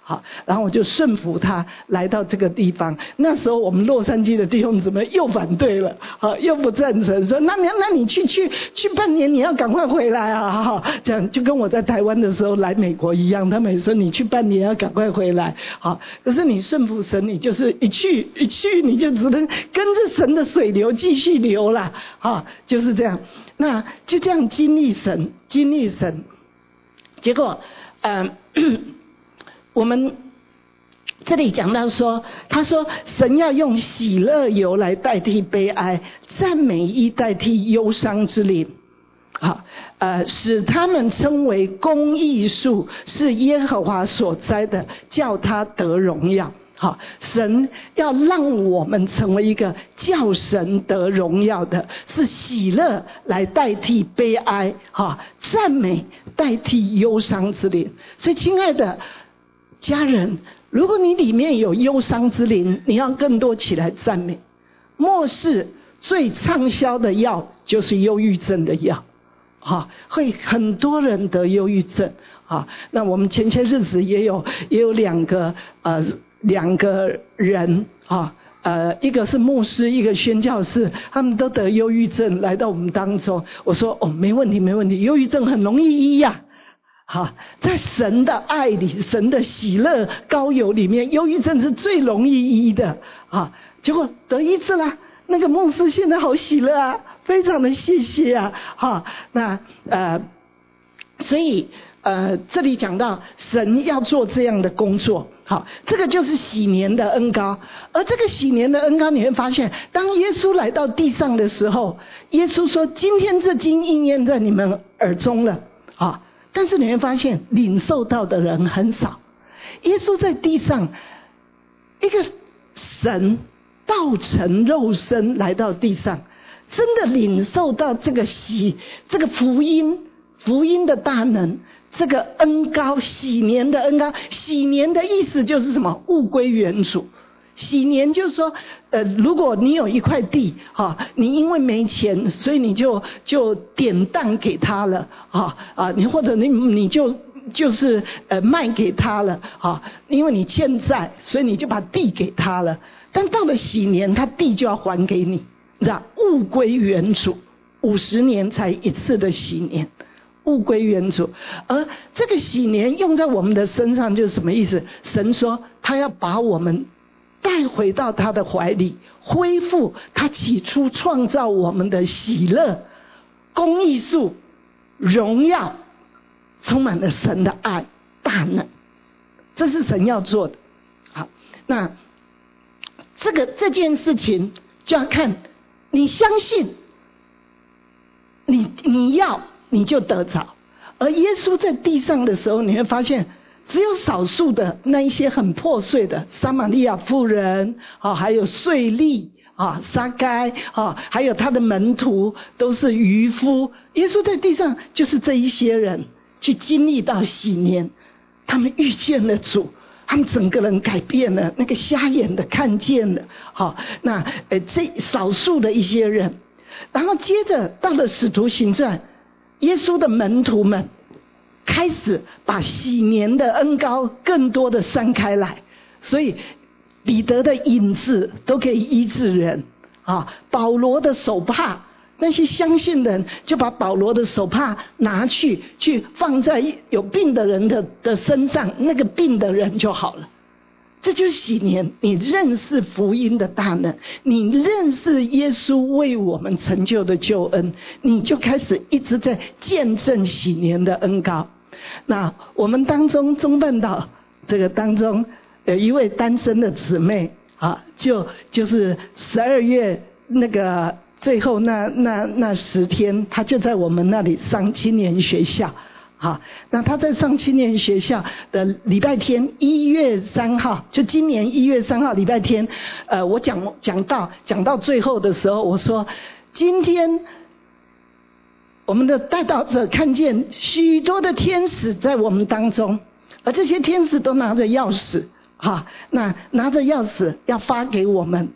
好，然后我就顺服他来到这个地方。那时候我们洛杉矶的弟兄姊妹又反对了，好，又不赞成，说那你去半年，你要赶快回来啊！好，这样就跟我在台湾的时候来美国一样，他们也说你去半年要赶快回来。好，可是你顺服神，你就是一去你就只能跟着神的水流继续流啦。好，就是这样。那就这样经历神，结果我们这里讲到说，他说神要用喜乐油来代替悲哀，赞美意代替忧伤之灵。好，使他们称为公义树，是耶和华所栽的，叫他得荣耀。好，神要让我们成为一个叫神得荣耀的，是喜乐来代替悲哀，赞美代替忧伤之灵。所以亲爱的家人，如果你里面有忧伤之灵，你要更多起来赞美。末世最畅销的药就是忧郁症的药，会很多人得忧郁症。那我们前些日子也有两个人，一个是牧师，一个宣教士，他们都得忧郁症来到我们当中。我说没问题，忧郁症很容易医呀。好，在神的爱里，神的喜乐膏油里面，忧郁症是最容易医的。结果得医治啦，那个牧师现在好喜乐啊，非常的谢谢啊。所以这里讲到神要做这样的工作。好，这个就是喜年的恩膏。而这个喜年的恩膏，你会发现当耶稣来到地上的时候，耶稣说今天这经应验在你们耳中了。但是你会发现领受到的人很少。耶稣在地上，一个神道成肉身来到地上，真的领受到这个福音的大能，这个恩膏，喜年的恩膏。喜年的意思就是什么？物归原主。喜年就是说如果你有一块地，你因为没钱，所以你就典当给他了，你或者你就是卖给他了，因为你欠债，所以你就把地给他了。但到了喜年，他地就要还给你，你知道，物归原主。50年才一次的喜年，物归原主。而这个喜年用在我们的身上就是什么意思？神说他要把我们带回到他的怀里，恢复他起初创造我们的喜乐、公义树、荣耀，充满了神的爱、大能。这是神要做的。好，那这件事情就要看你相信，你要你就得着。而耶稣在地上的时候，你会发现只有少数的那一些很破碎的撒玛利亚妇人，还有税吏，撒该，还有他的门徒都是渔夫。耶稣在地上就是这一些人去经历到喜年，他们遇见了主，他们整个人改变了，那个瞎眼的看见了。那这少数的一些人，然后接着到了使徒行传，耶稣的门徒们开始把喜年的恩膏更多的散开来，所以彼得的影子都可以医治人，保罗的手帕，那些相信的人就把保罗的手帕拿去放在有病的人的身上，那个病的人就好了。这就是喜年，你认识福音的大能，你认识耶稣为我们成就的救恩，你就开始一直在见证喜年的恩膏。那我们当中中半岛这个当中有一位单身的姊妹，就是12月那个最后那10天，她就在我们那里上青年学校。那她在上青年学校的礼拜天1月3号，就今年1月3号礼拜天，我讲到最后的时候，我说今天我们的代祷者看见许多的天使在我们当中，而这些天使都拿着钥匙，那拿着钥匙要发给我们，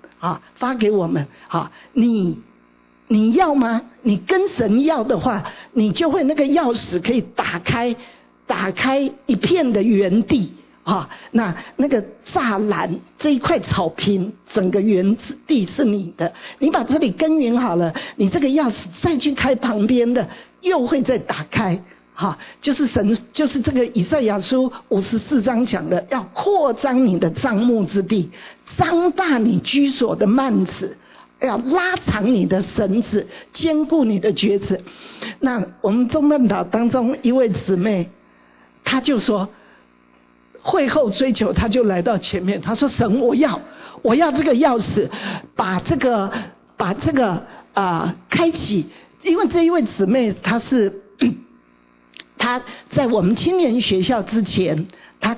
你要吗？你跟神要的话，你就会那个钥匙可以打开一片的原地， 那个栅栏这一块草坪，整个园地是你的，你把这里耕耘好了，你这个钥匙再去开旁边的，又会再打开。就是神，就是这个以赛亚书54章讲的，要扩张你的帐幕之地，张大你居所的幔子，要拉长你的绳子，坚固你的橛子。那我们中梦岛当中一位姊妹，她就说，会后追求，她就来到前面，她说：“神，我要这个钥匙，把这个开启。”因为这一位姊妹她在我们青年学校之前，她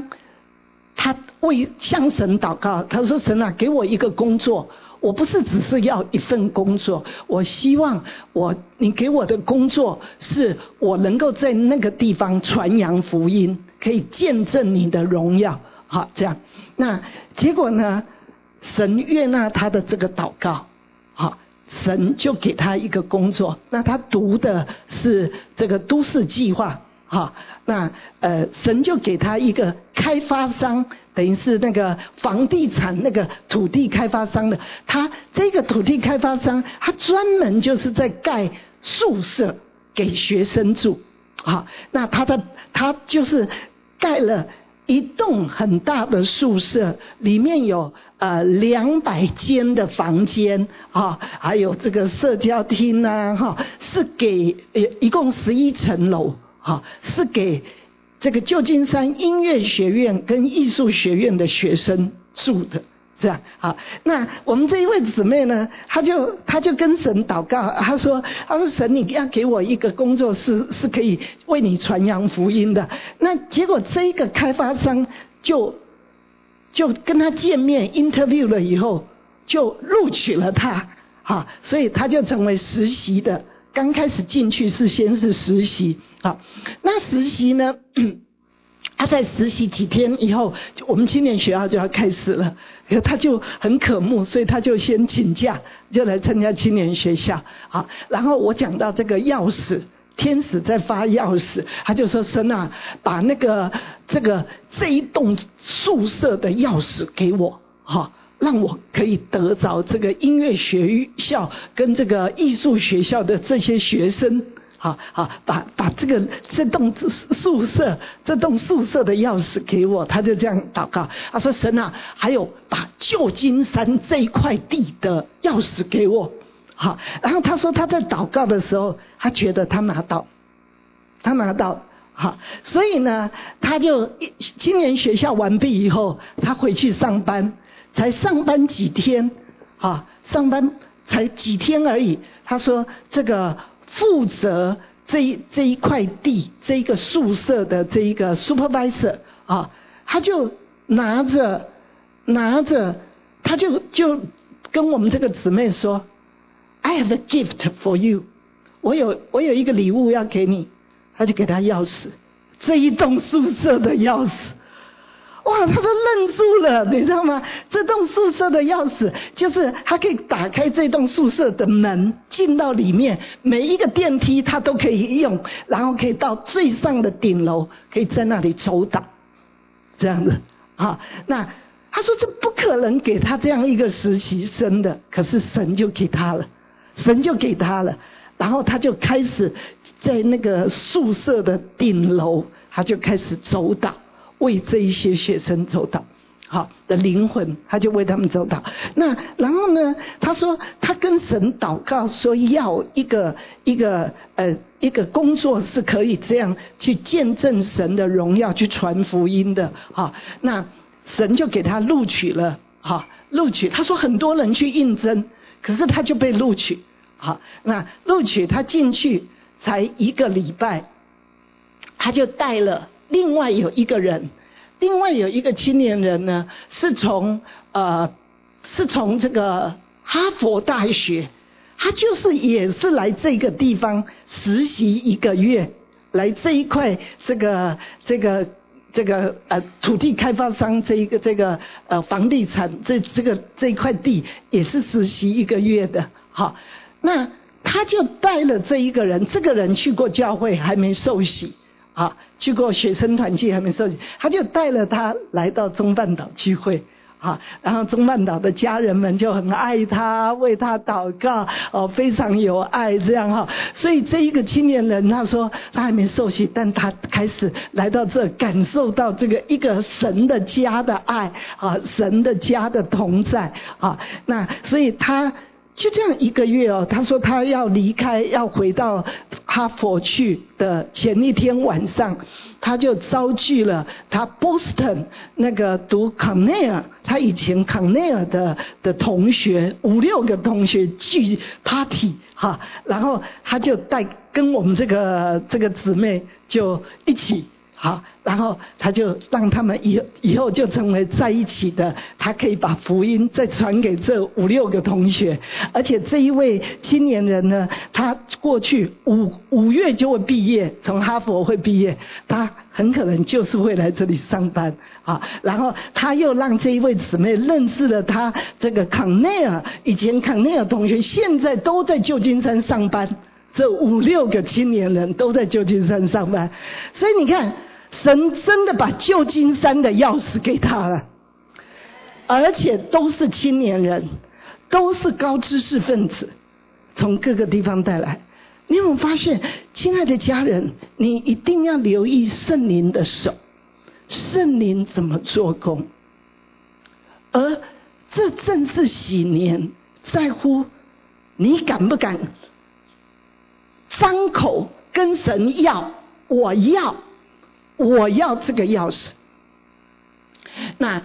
为向神祷告，她说：“神啊，给我一个工作，我不是只是要一份工作，我希望你给我的工作是我能够在那个地方传扬福音，可以见证你的荣耀。”好，这样，那结果呢？神悦纳她的这个祷告，好。神就给他一个工作，那他读的是这个都市计划，那神就给他一个开发商，等于是那个房地产那个土地开发商的，他这个土地开发商，他专门就是在盖宿舍给学生住，那他就是盖了一栋很大的宿舍，里面有200间的房间还有这个社交厅啊，是给一共11层楼，是给这个旧金山音乐学院跟艺术学院的学生住的。这样好，那我们这一位姊妹呢，她就跟神祷告，她说神，你要给我一个工作是可以为你传扬福音的。那结果这一个开发商就跟他见面 interview 了以后，就录取了他，所以他就成为实习的。刚开始进去先是实习，那实习呢？他在实习几天以后，我们青年学校就要开始了，他就很渴慕，所以他就先请假，就来参加青年学校。好，然后我讲到这个钥匙，天使在发钥匙，他就说：“神啊，把这一栋宿舍的钥匙给我，让我可以得着这个音乐学校跟这个艺术学校的这些学生。”把这栋宿舍的钥匙给我，他就这样祷告。他说：“神啊，还有把旧金山这一块地的钥匙给我。”然后他说他在祷告的时候，他觉得他拿到，所以呢，他就青年学校完毕以后，他回去上班，才上班几天，上班才几天而已。他说这个。负责这一块地，这一个宿舍的这一个 supervisor 他就拿着，他就跟我们这个姊妹说 ：“I have a gift for you， 我有一个礼物要给你。”他就给他钥匙，这一栋宿舍的钥匙。哇，他都愣住了，你知道吗？这栋宿舍的钥匙就是他可以打开这栋宿舍的门，进到里面，每一个电梯他都可以用，然后可以到最上的顶楼，可以在那里走档，这样的那他说这不可能给他这样一个实习生的，可是神就给他了，然后他就开始在那个宿舍的顶楼，他就开始走档。为这一些学生走祷，的灵魂，他就为他们走祷。那然后呢，他说他跟神祷告说要一个工作是可以这样去见证神的荣耀，去传福音的。那神就给他录取了，录取。他说很多人去应征，可是他就被录取。那录取他进去才1个礼拜，他就带了。另外有一个青年人呢，是从这个哈佛大学，他也是来这个地方实习1个月，来这一块这个土地开发商这个房地产这一块地也是实习1个月的。好，那他就带了这个人去过教会，还没受洗。 去过学生团契还没受洗，他就带了他来到中半岛聚会。然后中半岛的家人们就很爱他，为他祷告，非常有爱这样所以这一个青年人他说他还没受洗，但他开始来到这，感受到这个一个神的家的爱神的家的同在那所以他就这样1个月他说他要离开，要回到哈佛去的前一天晚上，他就召集了他 Boston 那个读康奈尔，他以前康奈尔的同学5、6个同学聚 party 然后他就跟我们这个姊妹就一起然后他就让他们以后就成为在一起的，他可以把福音再传给这5、6个同学。而且这一位青年人呢，他过去5月就会毕业，从哈佛会毕业，他很可能就是会来这里上班然后他又让这一位姊妹认识了他这个康奈尔，以前康奈尔同学现在都在旧金山上班，这5、6个青年人都在旧金山上班。所以你看，神真的把旧金山的钥匙给他了，而且都是青年人，都是高知识分子，从各个地方带来。你有没有发现，亲爱的家人，你一定要留意圣灵的手，圣灵怎么做工？而这正是喜年，在乎你敢不敢张口跟神要，我要这个钥匙。那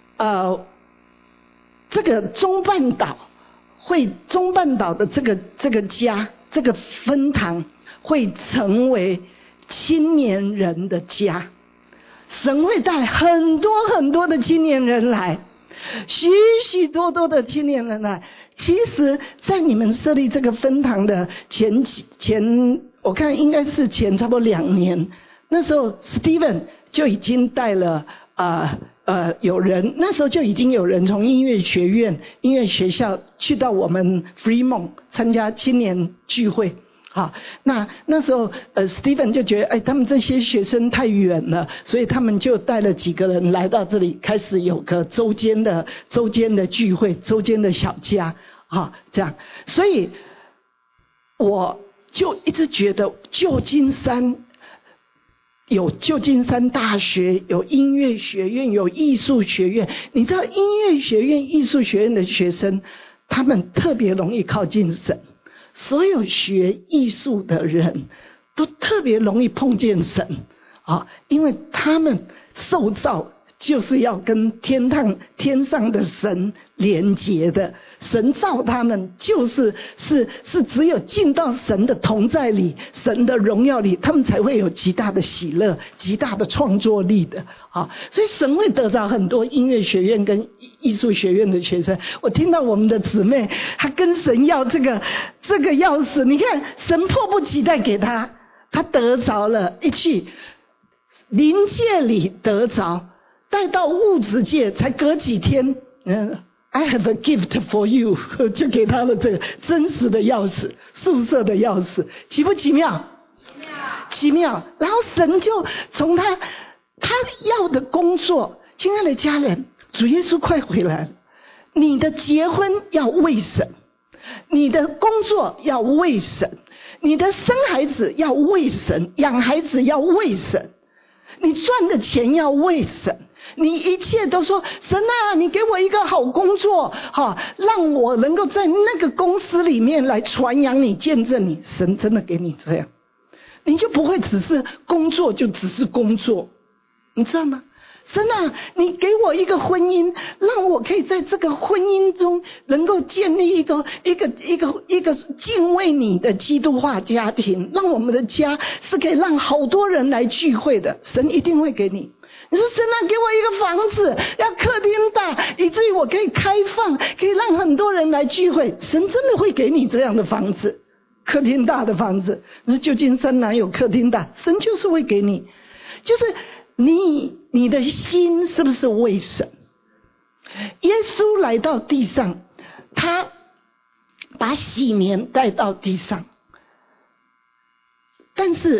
这个中半岛的这个家，这个分堂会成为青年人的家。神会带很多很多的青年人来，许许多多的青年人来。其实在你们设立这个分堂的前我看应该是前差不多2年，那时候 Steven 就已经带了有人，那时候就已经有人从音乐学校去到我们 Fremont 参加青年聚会。那时候Steven 就觉得他们这些学生太远了，所以他们就带了几个人来到这里，开始有个周间的聚会，周间的小家这样。所以我就一直觉得旧金山有旧金山大学，有音乐学院，有艺术学院。你知道音乐学院、艺术学院的学生，他们特别容易靠近神。所有学艺术的人都特别容易碰见神因为他们受造就是要跟天上的神连结的。神造他们是只有进到神的同在里，神的荣耀里，他们才会有极大的喜乐，极大的创作力的所以神会得到很多音乐学院跟艺术学院的学生。我听到我们的姊妹她跟神要这个钥匙，你看神迫不及待给她得着了，一去灵界里得着，带到物质界才隔几天I have a gift for you 就给他了这个真实的钥匙，宿舍的钥匙，奇不奇妙？奇妙。然后神就从他要的工作，亲爱的家人，主耶稣快回来了，你的结婚要为神，你的工作要为神，你的生孩子要为神，养孩子要为神，你赚的钱要为神，你一切都说神啊，你给我一个好工作让我能够在那个公司里面来传扬你，见证你。神真的给你这样，你就不会只是工作就只是工作，你知道吗？神啊，你给我一个婚姻，让我可以在这个婚姻中能够建立一个敬畏你的基督化家庭，让我们的家是可以让好多人来聚会的。神一定会给你。你说神啊，给我一个房子，要客厅大，以至于我可以开放，可以让很多人来聚会。神真的会给你这样的房子，客厅大的房子。那旧金山哪有客厅大？神就是会给你，就是你的心是不是为神？耶稣来到地上，他把喜年带到地上，但是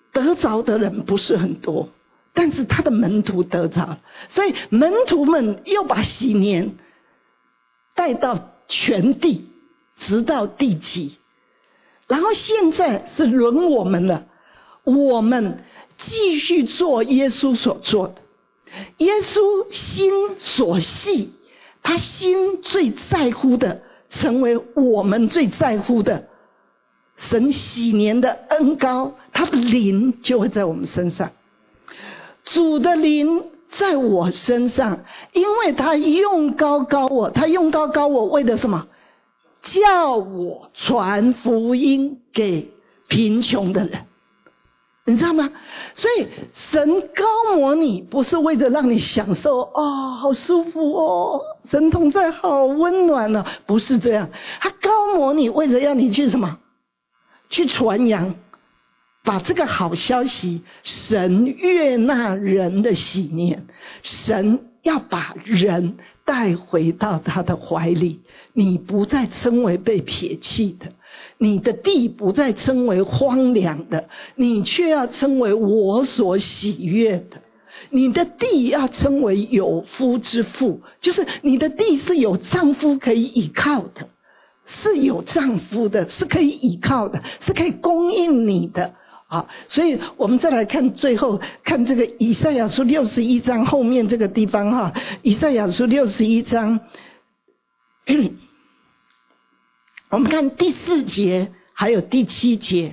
得着的人不是很多，但是他的门徒得着了，所以门徒们又把喜年带到全地，直到地极。然后现在是轮我们了，我们继续做耶稣所做的。耶稣心所系，他心最在乎的，成为我们最在乎的。神喜年的恩膏，他的灵就会在我们身上。主的灵在我身上，因为他用膏膏我，他用膏膏我为了什么？叫我传福音给贫穷的人，你知道吗？所以神膏抹你，不是为了让你享受好舒服哦，神同在好温暖哦，不是这样。他膏抹你，为了要你去什么？去传扬，把这个好消息，神悦纳人的喜念，神要把人带回到他的怀里。你不再称为被撇弃的，你的地不再称为荒凉的，你却要称为我所喜悦的。你的地要称为有夫之妇，就是你的地是有丈夫可以依靠的，是有丈夫的，是可以依靠的，是可以供应你的。所以我们再来看最后看这个以赛亚书61章后面这个地方以赛亚书61章我们看第4节还有第7节。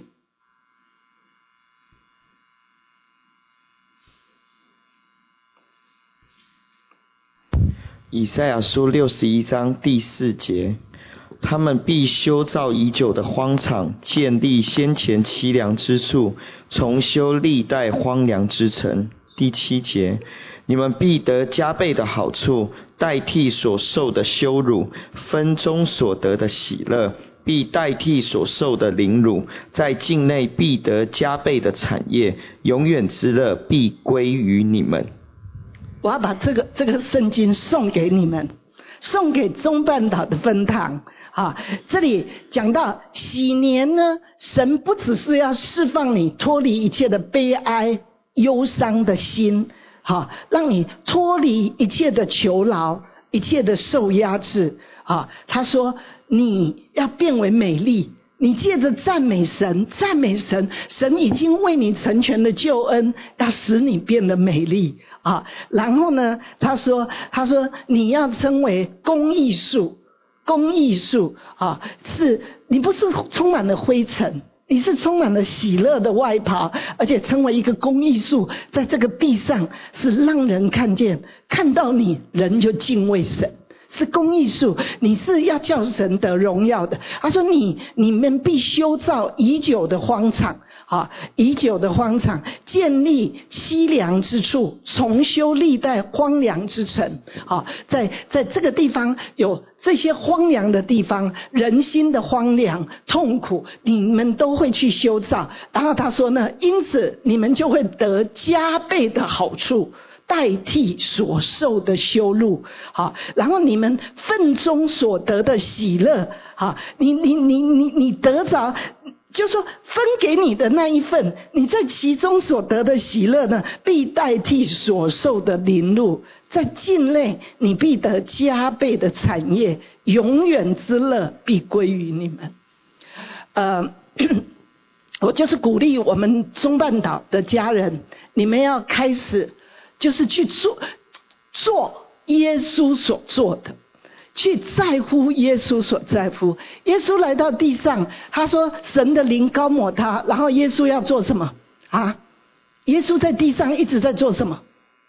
以赛亚书61章第4节，他们必修造已久的荒场，建立先前凄凉之处，重修历代荒凉之城。第7节，你们必得加倍的好处，代替所受的羞辱，分中所得的喜乐，必代替所受的凌辱，在境内必得加倍的产业，永远之乐必归于你们。 我要把这个圣经送给你们，送给中半岛的分堂。这里讲到喜年呢，神不只是要释放你脱离一切的悲哀忧伤的心，让你脱离一切的囚牢，一切的受压制。他说你要变为美丽，你借着赞美神，赞美神，神已经为你成全了救恩，要使你变得美丽。然后呢，他说你要称为公义树，公义树是你不是充满了灰尘，你是充满了喜乐的外袍，而且成为一个公义树，在这个地上是让人看见，看到你人就敬畏神，是公义树，你是要叫神得荣耀的。他说你们必修造已久的荒场，已久的荒场，建立凄凉之处，重修历代荒凉之城。在这个地方有这些荒凉的地方，人心的荒凉痛苦，你们都会去修造。然后他说呢，因此你们就会得加倍的好处，代替所受的羞辱。然后你们份中所得的喜乐，你得着，就是说分给你的那一份，你在其中所得的喜乐呢，必代替所受的凌辱，在境内你必得加倍的产业，永远之乐必归于你们。我就是鼓励我们中半岛的家人，你们要开始就是去做耶稣所做的，去在乎耶稣所在乎。耶稣来到地上，他说神的灵膏抹他，然后耶稣要做什么耶稣在地上一直在做什么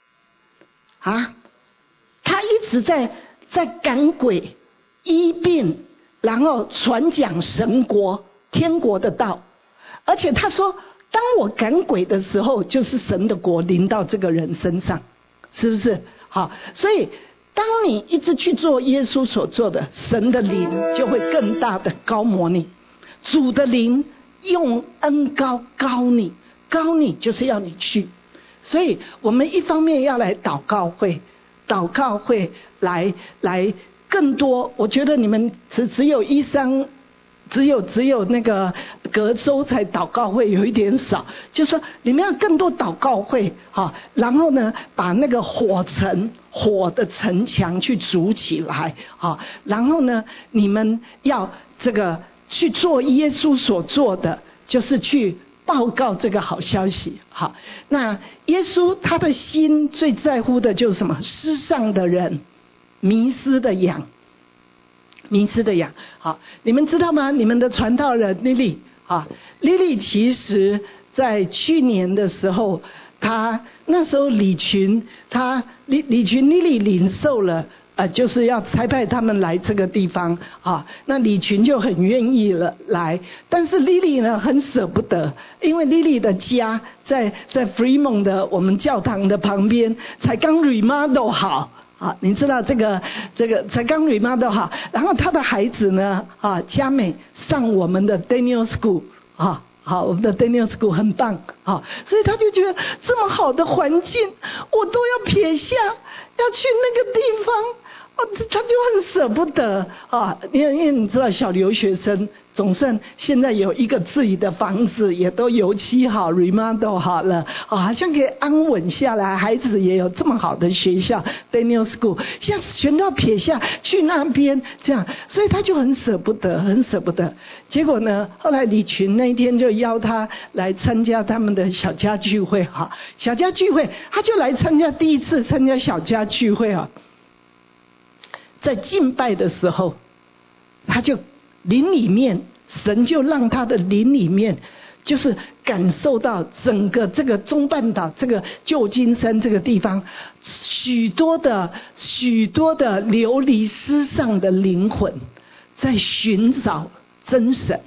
他一直在赶鬼医病，然后传讲神国天国的道。而且他说当我赶鬼的时候，就是神的国临到这个人身上，是不是？所以当你一直去做耶稣所做的，神的灵就会更大的膏抹你，主的灵用恩膏膏你就是要你去。所以我们一方面要来祷告会来更多。我觉得你们只有1、3 只有那个隔周才祷告会有一点少，就说你们要更多祷告会哈，然后呢把那个火的城墙去筑起来哈，然后呢你们要这个去做耶稣所做的，就是去报告这个好消息。好，那耶稣他的心最在乎的就是什么？失丧的人，迷失的羊。好，你们知道吗？你们的传道人莉莉啊，莉莉其实在去年的时候，她那时候李群莉莉领受了就是要差派他们来这个地方啊，那李群就很愿意了来，但是莉莉呢很舍不得，因为莉莉的家在 Fremont 的我们教堂的旁边，才刚 remodel 好。啊，你知道这个才刚 remodel 好，然后他的孩子呢佳美上我们的 Daniel School 好，我们的 Daniel School 很棒所以他就觉得这么好的环境我都要撇下，要去那个地方他就很舍不得因为你知道小留学生总算现在有一个自己的房子，也都油漆好 remodel 好了好像可以安稳下来，孩子也有这么好的学校 Daniel School， 现在全都要撇下去那边这样，所以他就很舍不得。结果呢后来李群那一天就邀他来参加他们的小家聚会小家聚会他就来第一次参加小家聚会在敬拜的时候，他就灵里面，神就让他的灵里面，就是感受到整个这个中半岛这个旧金山这个地方，许多的流离失丧的灵魂，在寻找真神。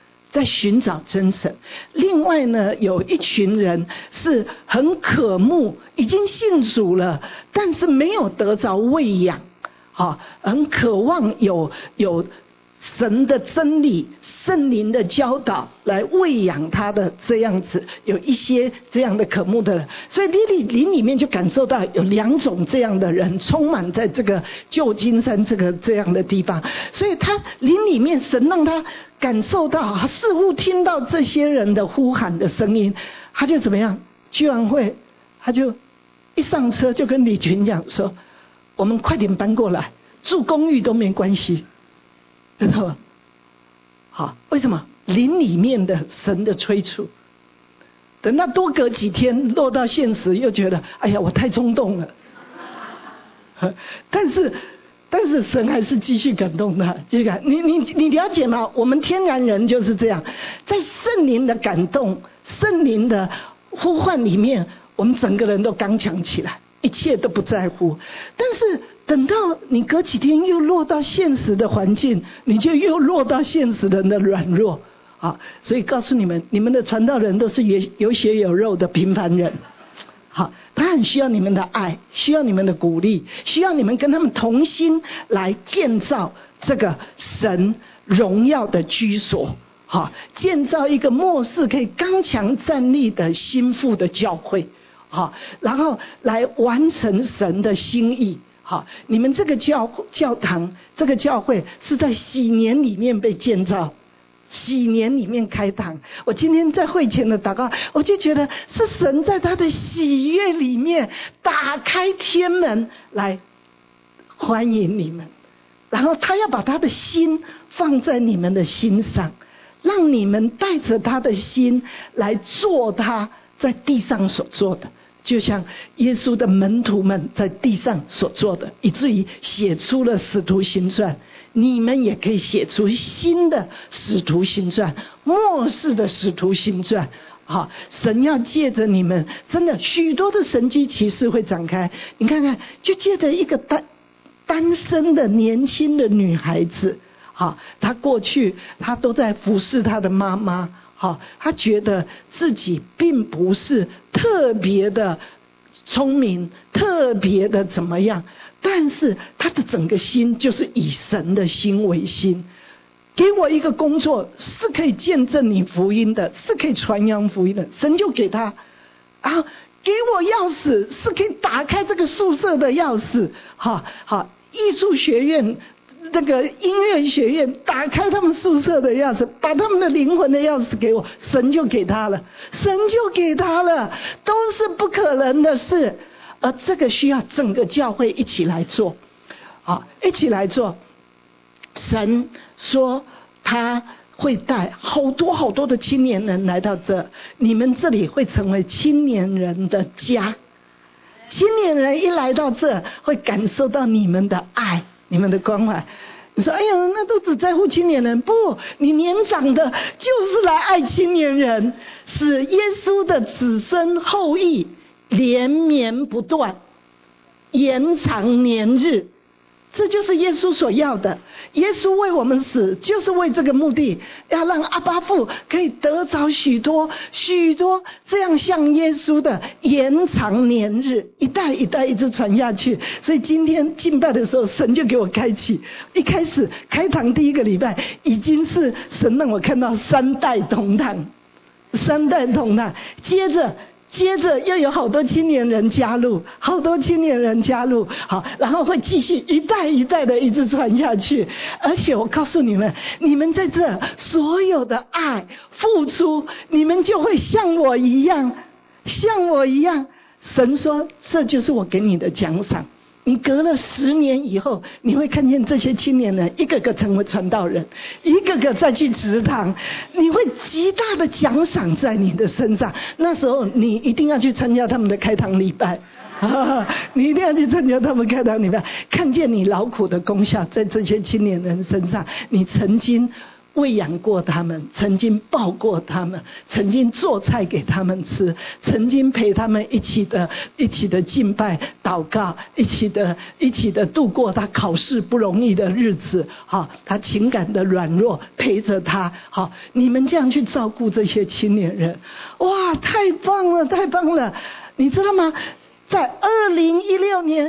另外呢，有一群人是很渴慕，已经信主了，但是没有得着喂养。很渴望有神的真理、圣灵的教导来喂养他的这样子，有一些这样的渴慕的人，所以灵里面就感受到有2种这样的人充满在这个旧金山这样的地方，所以他灵里面神让他感受到，似乎听到这些人的呼喊的声音，他就怎么样？聚完会他就一上车就跟李群讲说，我们快点搬过来，住公寓都没关系，知道吗？好，为什么？灵里面的神的催促，等到多隔几天落到现实，又觉得哎呀我太冲动了，但是神还是继续感动他，继续感。你了解吗？我们天然人就是这样，在圣灵的感动、圣灵的呼唤里面，我们整个人都刚强起来，一切都不在乎。但是等到你隔几天又落到现实的环境，你就又落到现实人的软弱所以告诉你们，你们的传道人都是有血有肉的平凡人。好，他很需要你们的爱，需要你们的鼓励，需要你们跟他们同心来建造这个神荣耀的居所，建造一个末世可以刚强站立的心腹的教会，然后来完成神的心意。你们这个教堂，这个教会是在喜年里面被建造，喜年里面开堂。我今天在会前的祷告，我就觉得是神在他的喜悦里面打开天门来欢迎你们，然后他要把他的心放在你们的心上，让你们带着他的心来做他在地上所做的，就像耶稣的门徒们在地上所做的，以至于写出了使徒行传。你们也可以写出新的使徒行传，末世的使徒行传。神要借着你们，真的许多的神迹奇事会展开。你看看，就借着一个单身的年轻的女孩子，她过去她都在服侍她的妈妈，她觉得自己并不是特别的聪明，特别的怎么样，但是她的整个心就是以神的心为心。给我一个工作是可以见证你福音的，是可以传扬福音的，神就给他给我钥匙是可以打开这个宿舍的钥匙。艺术学院那个音乐学院，打开他们宿舍的钥匙，把他们的灵魂的钥匙给我，神就给他了，神就给他了，都是不可能的事。而这个需要整个教会一起来做，一起来做。神说他会带好多好多的青年人来到这，你们这里会成为青年人的家。青年人一来到这，会感受到你们的爱，你们的关怀。你说哎呀，那都只在乎青年人，不，你年长的就是来爱青年人，使耶稣的子孙后裔连绵不断，延长年日。这就是耶稣所要的。耶稣为我们死，就是为这个目的，要让阿爸父可以得着许多许多这样像耶稣的延长年日，一代一代一直传下去。所以今天敬拜的时候，神就给我开启，一开始开堂第一个礼拜，已经是神让我看到3代同堂，3代同堂，接着又有好多青年人加入，好，然后会继续一代一代的一直传下去。而且我告诉你们，你们在这所有的爱付出，你们就会像我一样。神说这就是我给你的奖赏。你隔了10年以后，你会看见这些青年人一个个成为传道人，一个个再去植堂，你会极大的奖赏在你的身上。那时候你一定要去参加他们的开堂礼拜，你一定要去参加他们开堂礼拜，看见你劳苦的功效在这些青年人身上。你曾经喂养过他们，曾经抱过他们，曾经做菜给他们吃，曾经陪他们一起的敬拜祷告，一起的度过他考试不容易的日子，他情感的软弱，陪着他。你们这样去照顾这些青年人，哇，太棒了！你知道吗？在2016年，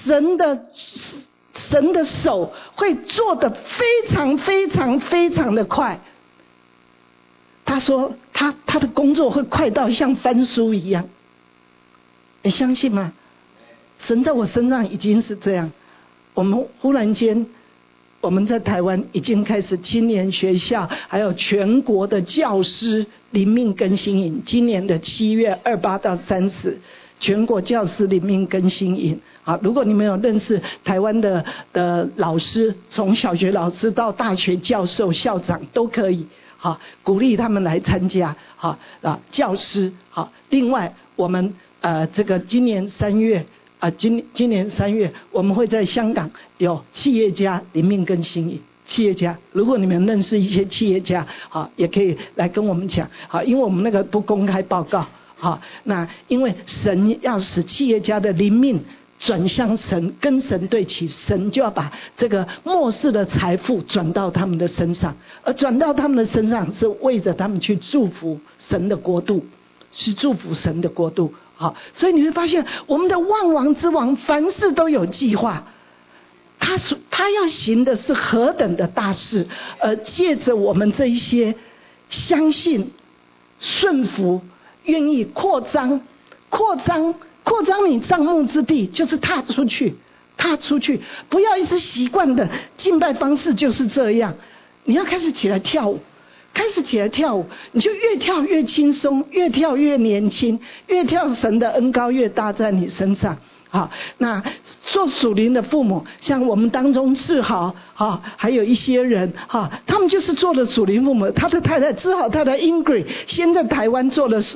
神的手会做得非常非常非常的快。他说他的工作会快到像翻书一样，你相信吗？神在我身上已经是这样。我们忽然间，我们在台湾已经开始青年学校还有全国的教师灵命更新营，今年的7月28到30全国教师灵命更新营。如果你们有认识台湾的老师，从小学老师到大学教授、校长都可以，鼓励他们来参加，教师。另外我们这个今年3月今年3月我们会在香港有企业家灵命更新营。企业家，如果你们认识一些企业家，也可以来跟我们讲，因为我们那个不公开报告，那因为神要使企业家的灵命转向神，跟神对齐，神就要把这个末世的财富转到他们的身上，而转到他们的身上是为着他们去祝福神的国度，去祝福神的国度。所以你会发现我们的万王之王凡事都有计划，他要行的是何等的大事，借着我们这一些相信、顺服、愿意扩张你帐幕之地，就是踏出去，不要一直习惯的敬拜方式就是这样。你要开始起来跳舞，你就越跳越轻松，越跳越年轻，越跳神的恩膏越大在你身上。那做属灵的父母，像我们当中志豪，还有一些人，他们就是做了属灵父母。他的太太志豪太太 Ingrid 先在台湾做了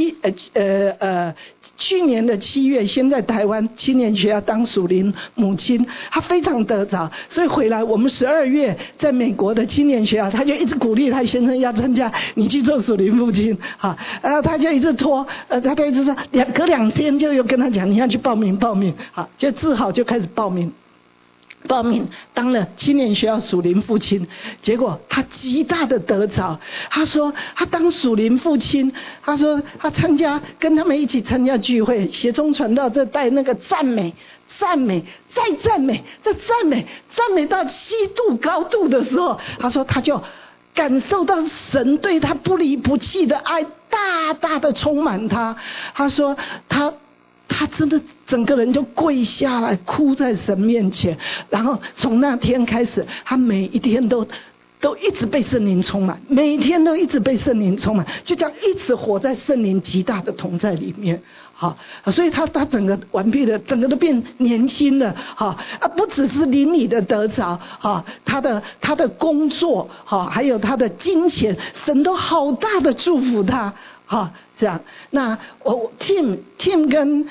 去年的7月，先在台湾青年学校当属灵母亲，她非常得着，所以回来我们12月在美国的青年学校，她就一直鼓励她先生要参加，你去做属灵父亲，然后她就一直拖，她就一直说隔2天就又跟她讲你要去报名，就志豪就开始报名当了青年学校属灵父亲。结果他极大的得着，他说他当属灵父亲，他说他跟他们一起参加聚会，协中传道在带那个赞美再赞美到7度高度的时候，他说他就感受到神对他不离不弃的爱大大的充满他。他说他他真的整个人就跪下来哭在神面前，然后从那天开始，他每一天都一直被圣灵充满，每天都一直被圣灵充满，就这样一直活在圣灵极大的同在里面。好，所以他整个完毕了，整个都变年轻了。好，不只是邻里的得着，好，他的工作，好，还有他的金钱，神都好大的祝福他。好，这样，那Tim 跟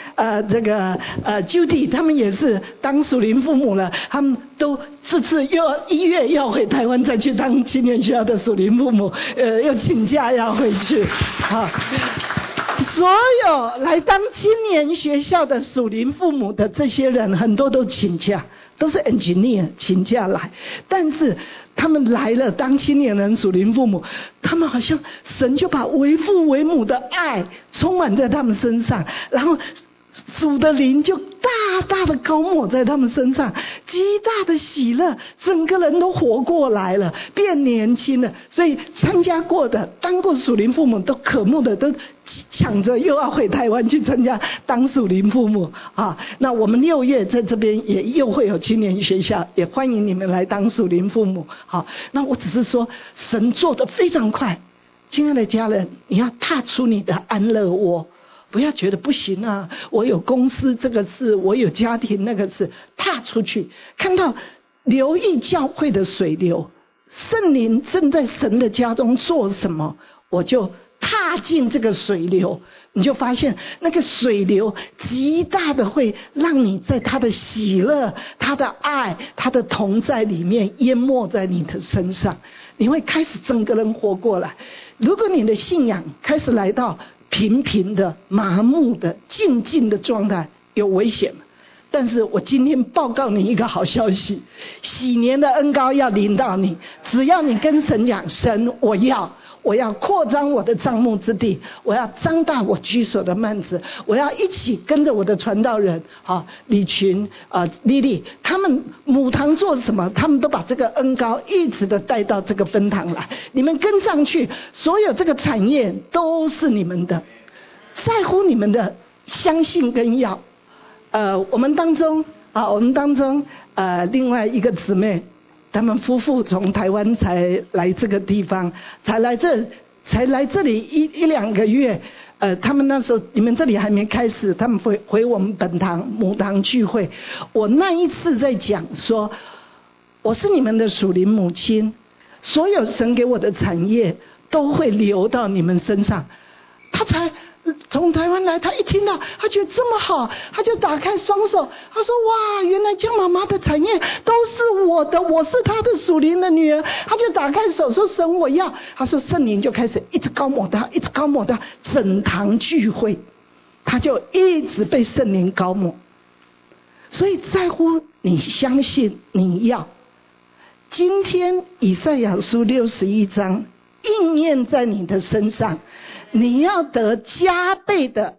Judy 他们也是当属灵父母了，他们都这次又1月要回台湾再去当青年学校的属灵父母，又请假要回去。好，所有来当青年学校的属灵父母的这些人，很多都请假，都是 engineer 请假来，但是他们来了当青年人属灵父母，他们好像神就把为父为母的爱充满在他们身上，然后主的灵就大大的高抹在他们身上，极大的喜乐，整个人都活过来了，变年轻了。所以参加过的当过属灵父母都渴慕的，都抢着又要回台湾去参加当属灵父母啊！那我们6月在这边也又会有青年学校，也欢迎你们来当属灵父母。好，那我只是说神做得非常快，亲爱的家人，你要踏出你的安乐窝。不要觉得不行啊，我有公司这个事，我有家庭那个事，踏出去，看到留意教会的水流，圣灵正在神的家中做什么，我就踏进这个水流，你就发现那个水流极大的会让你在他的喜乐、他的爱、他的同在里面淹没在你的身上，你会开始整个人活过来。如果你的信仰开始来到平平的、麻木的、静静的状态，有危险。但是我今天报告你一个好消息，喜年的恩膏要临到你，只要你跟神讲，神我要扩张我的帐幕之地，我要张大我居所的幔子，我要一起跟着我的传道人李群丽丽，他们母堂做什么，他们都把这个恩膏一直的带到这个分堂来，你们跟上去，所有这个产业都是你们的，在乎你们的相信跟要。我们当中另外一个姊妹，他们夫妇从台湾才来这个地方，才来这里一两个月。他们那时候你们这里还没开始，他们回我们本堂母堂聚会。我那一次在讲说，我是你们的属灵母亲，所有神给我的产业都会流到你们身上。他才从台湾来，他一听到，他觉得这么好，他就打开双手，他说哇，原来江妈妈的产业都是我的，我是她的属灵的女儿。他就打开手说神我要，他说圣灵就开始一直高抹他，一直高抹他，整堂聚会他就一直被圣灵高抹。所以在乎你相信你要，今天以赛亚书61章应验在你的身上，你要得加倍的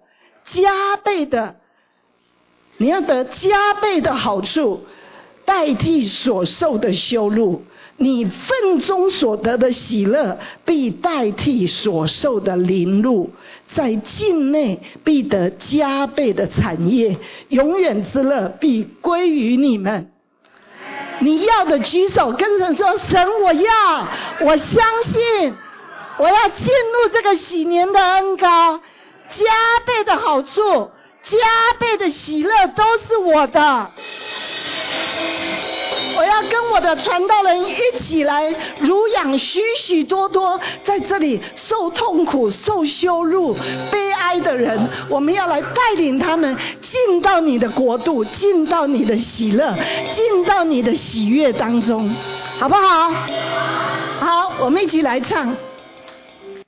好处，代替所受的羞辱。你份中所得的喜乐，必代替所受的凌辱。在境内必得加倍的产业，永远之乐必归于你们。你要的举手跟神说，神我要，我相信我要进入这个喜年的恩膏，加倍的好处，加倍的喜乐都是我的。我要跟我的传道人一起来乳养许许多多在这里受痛苦、受羞辱、悲哀的人，我们要来带领他们进到你的国度，进到你的喜乐，进到你的喜悦当中，好不好？好，我们一起来唱。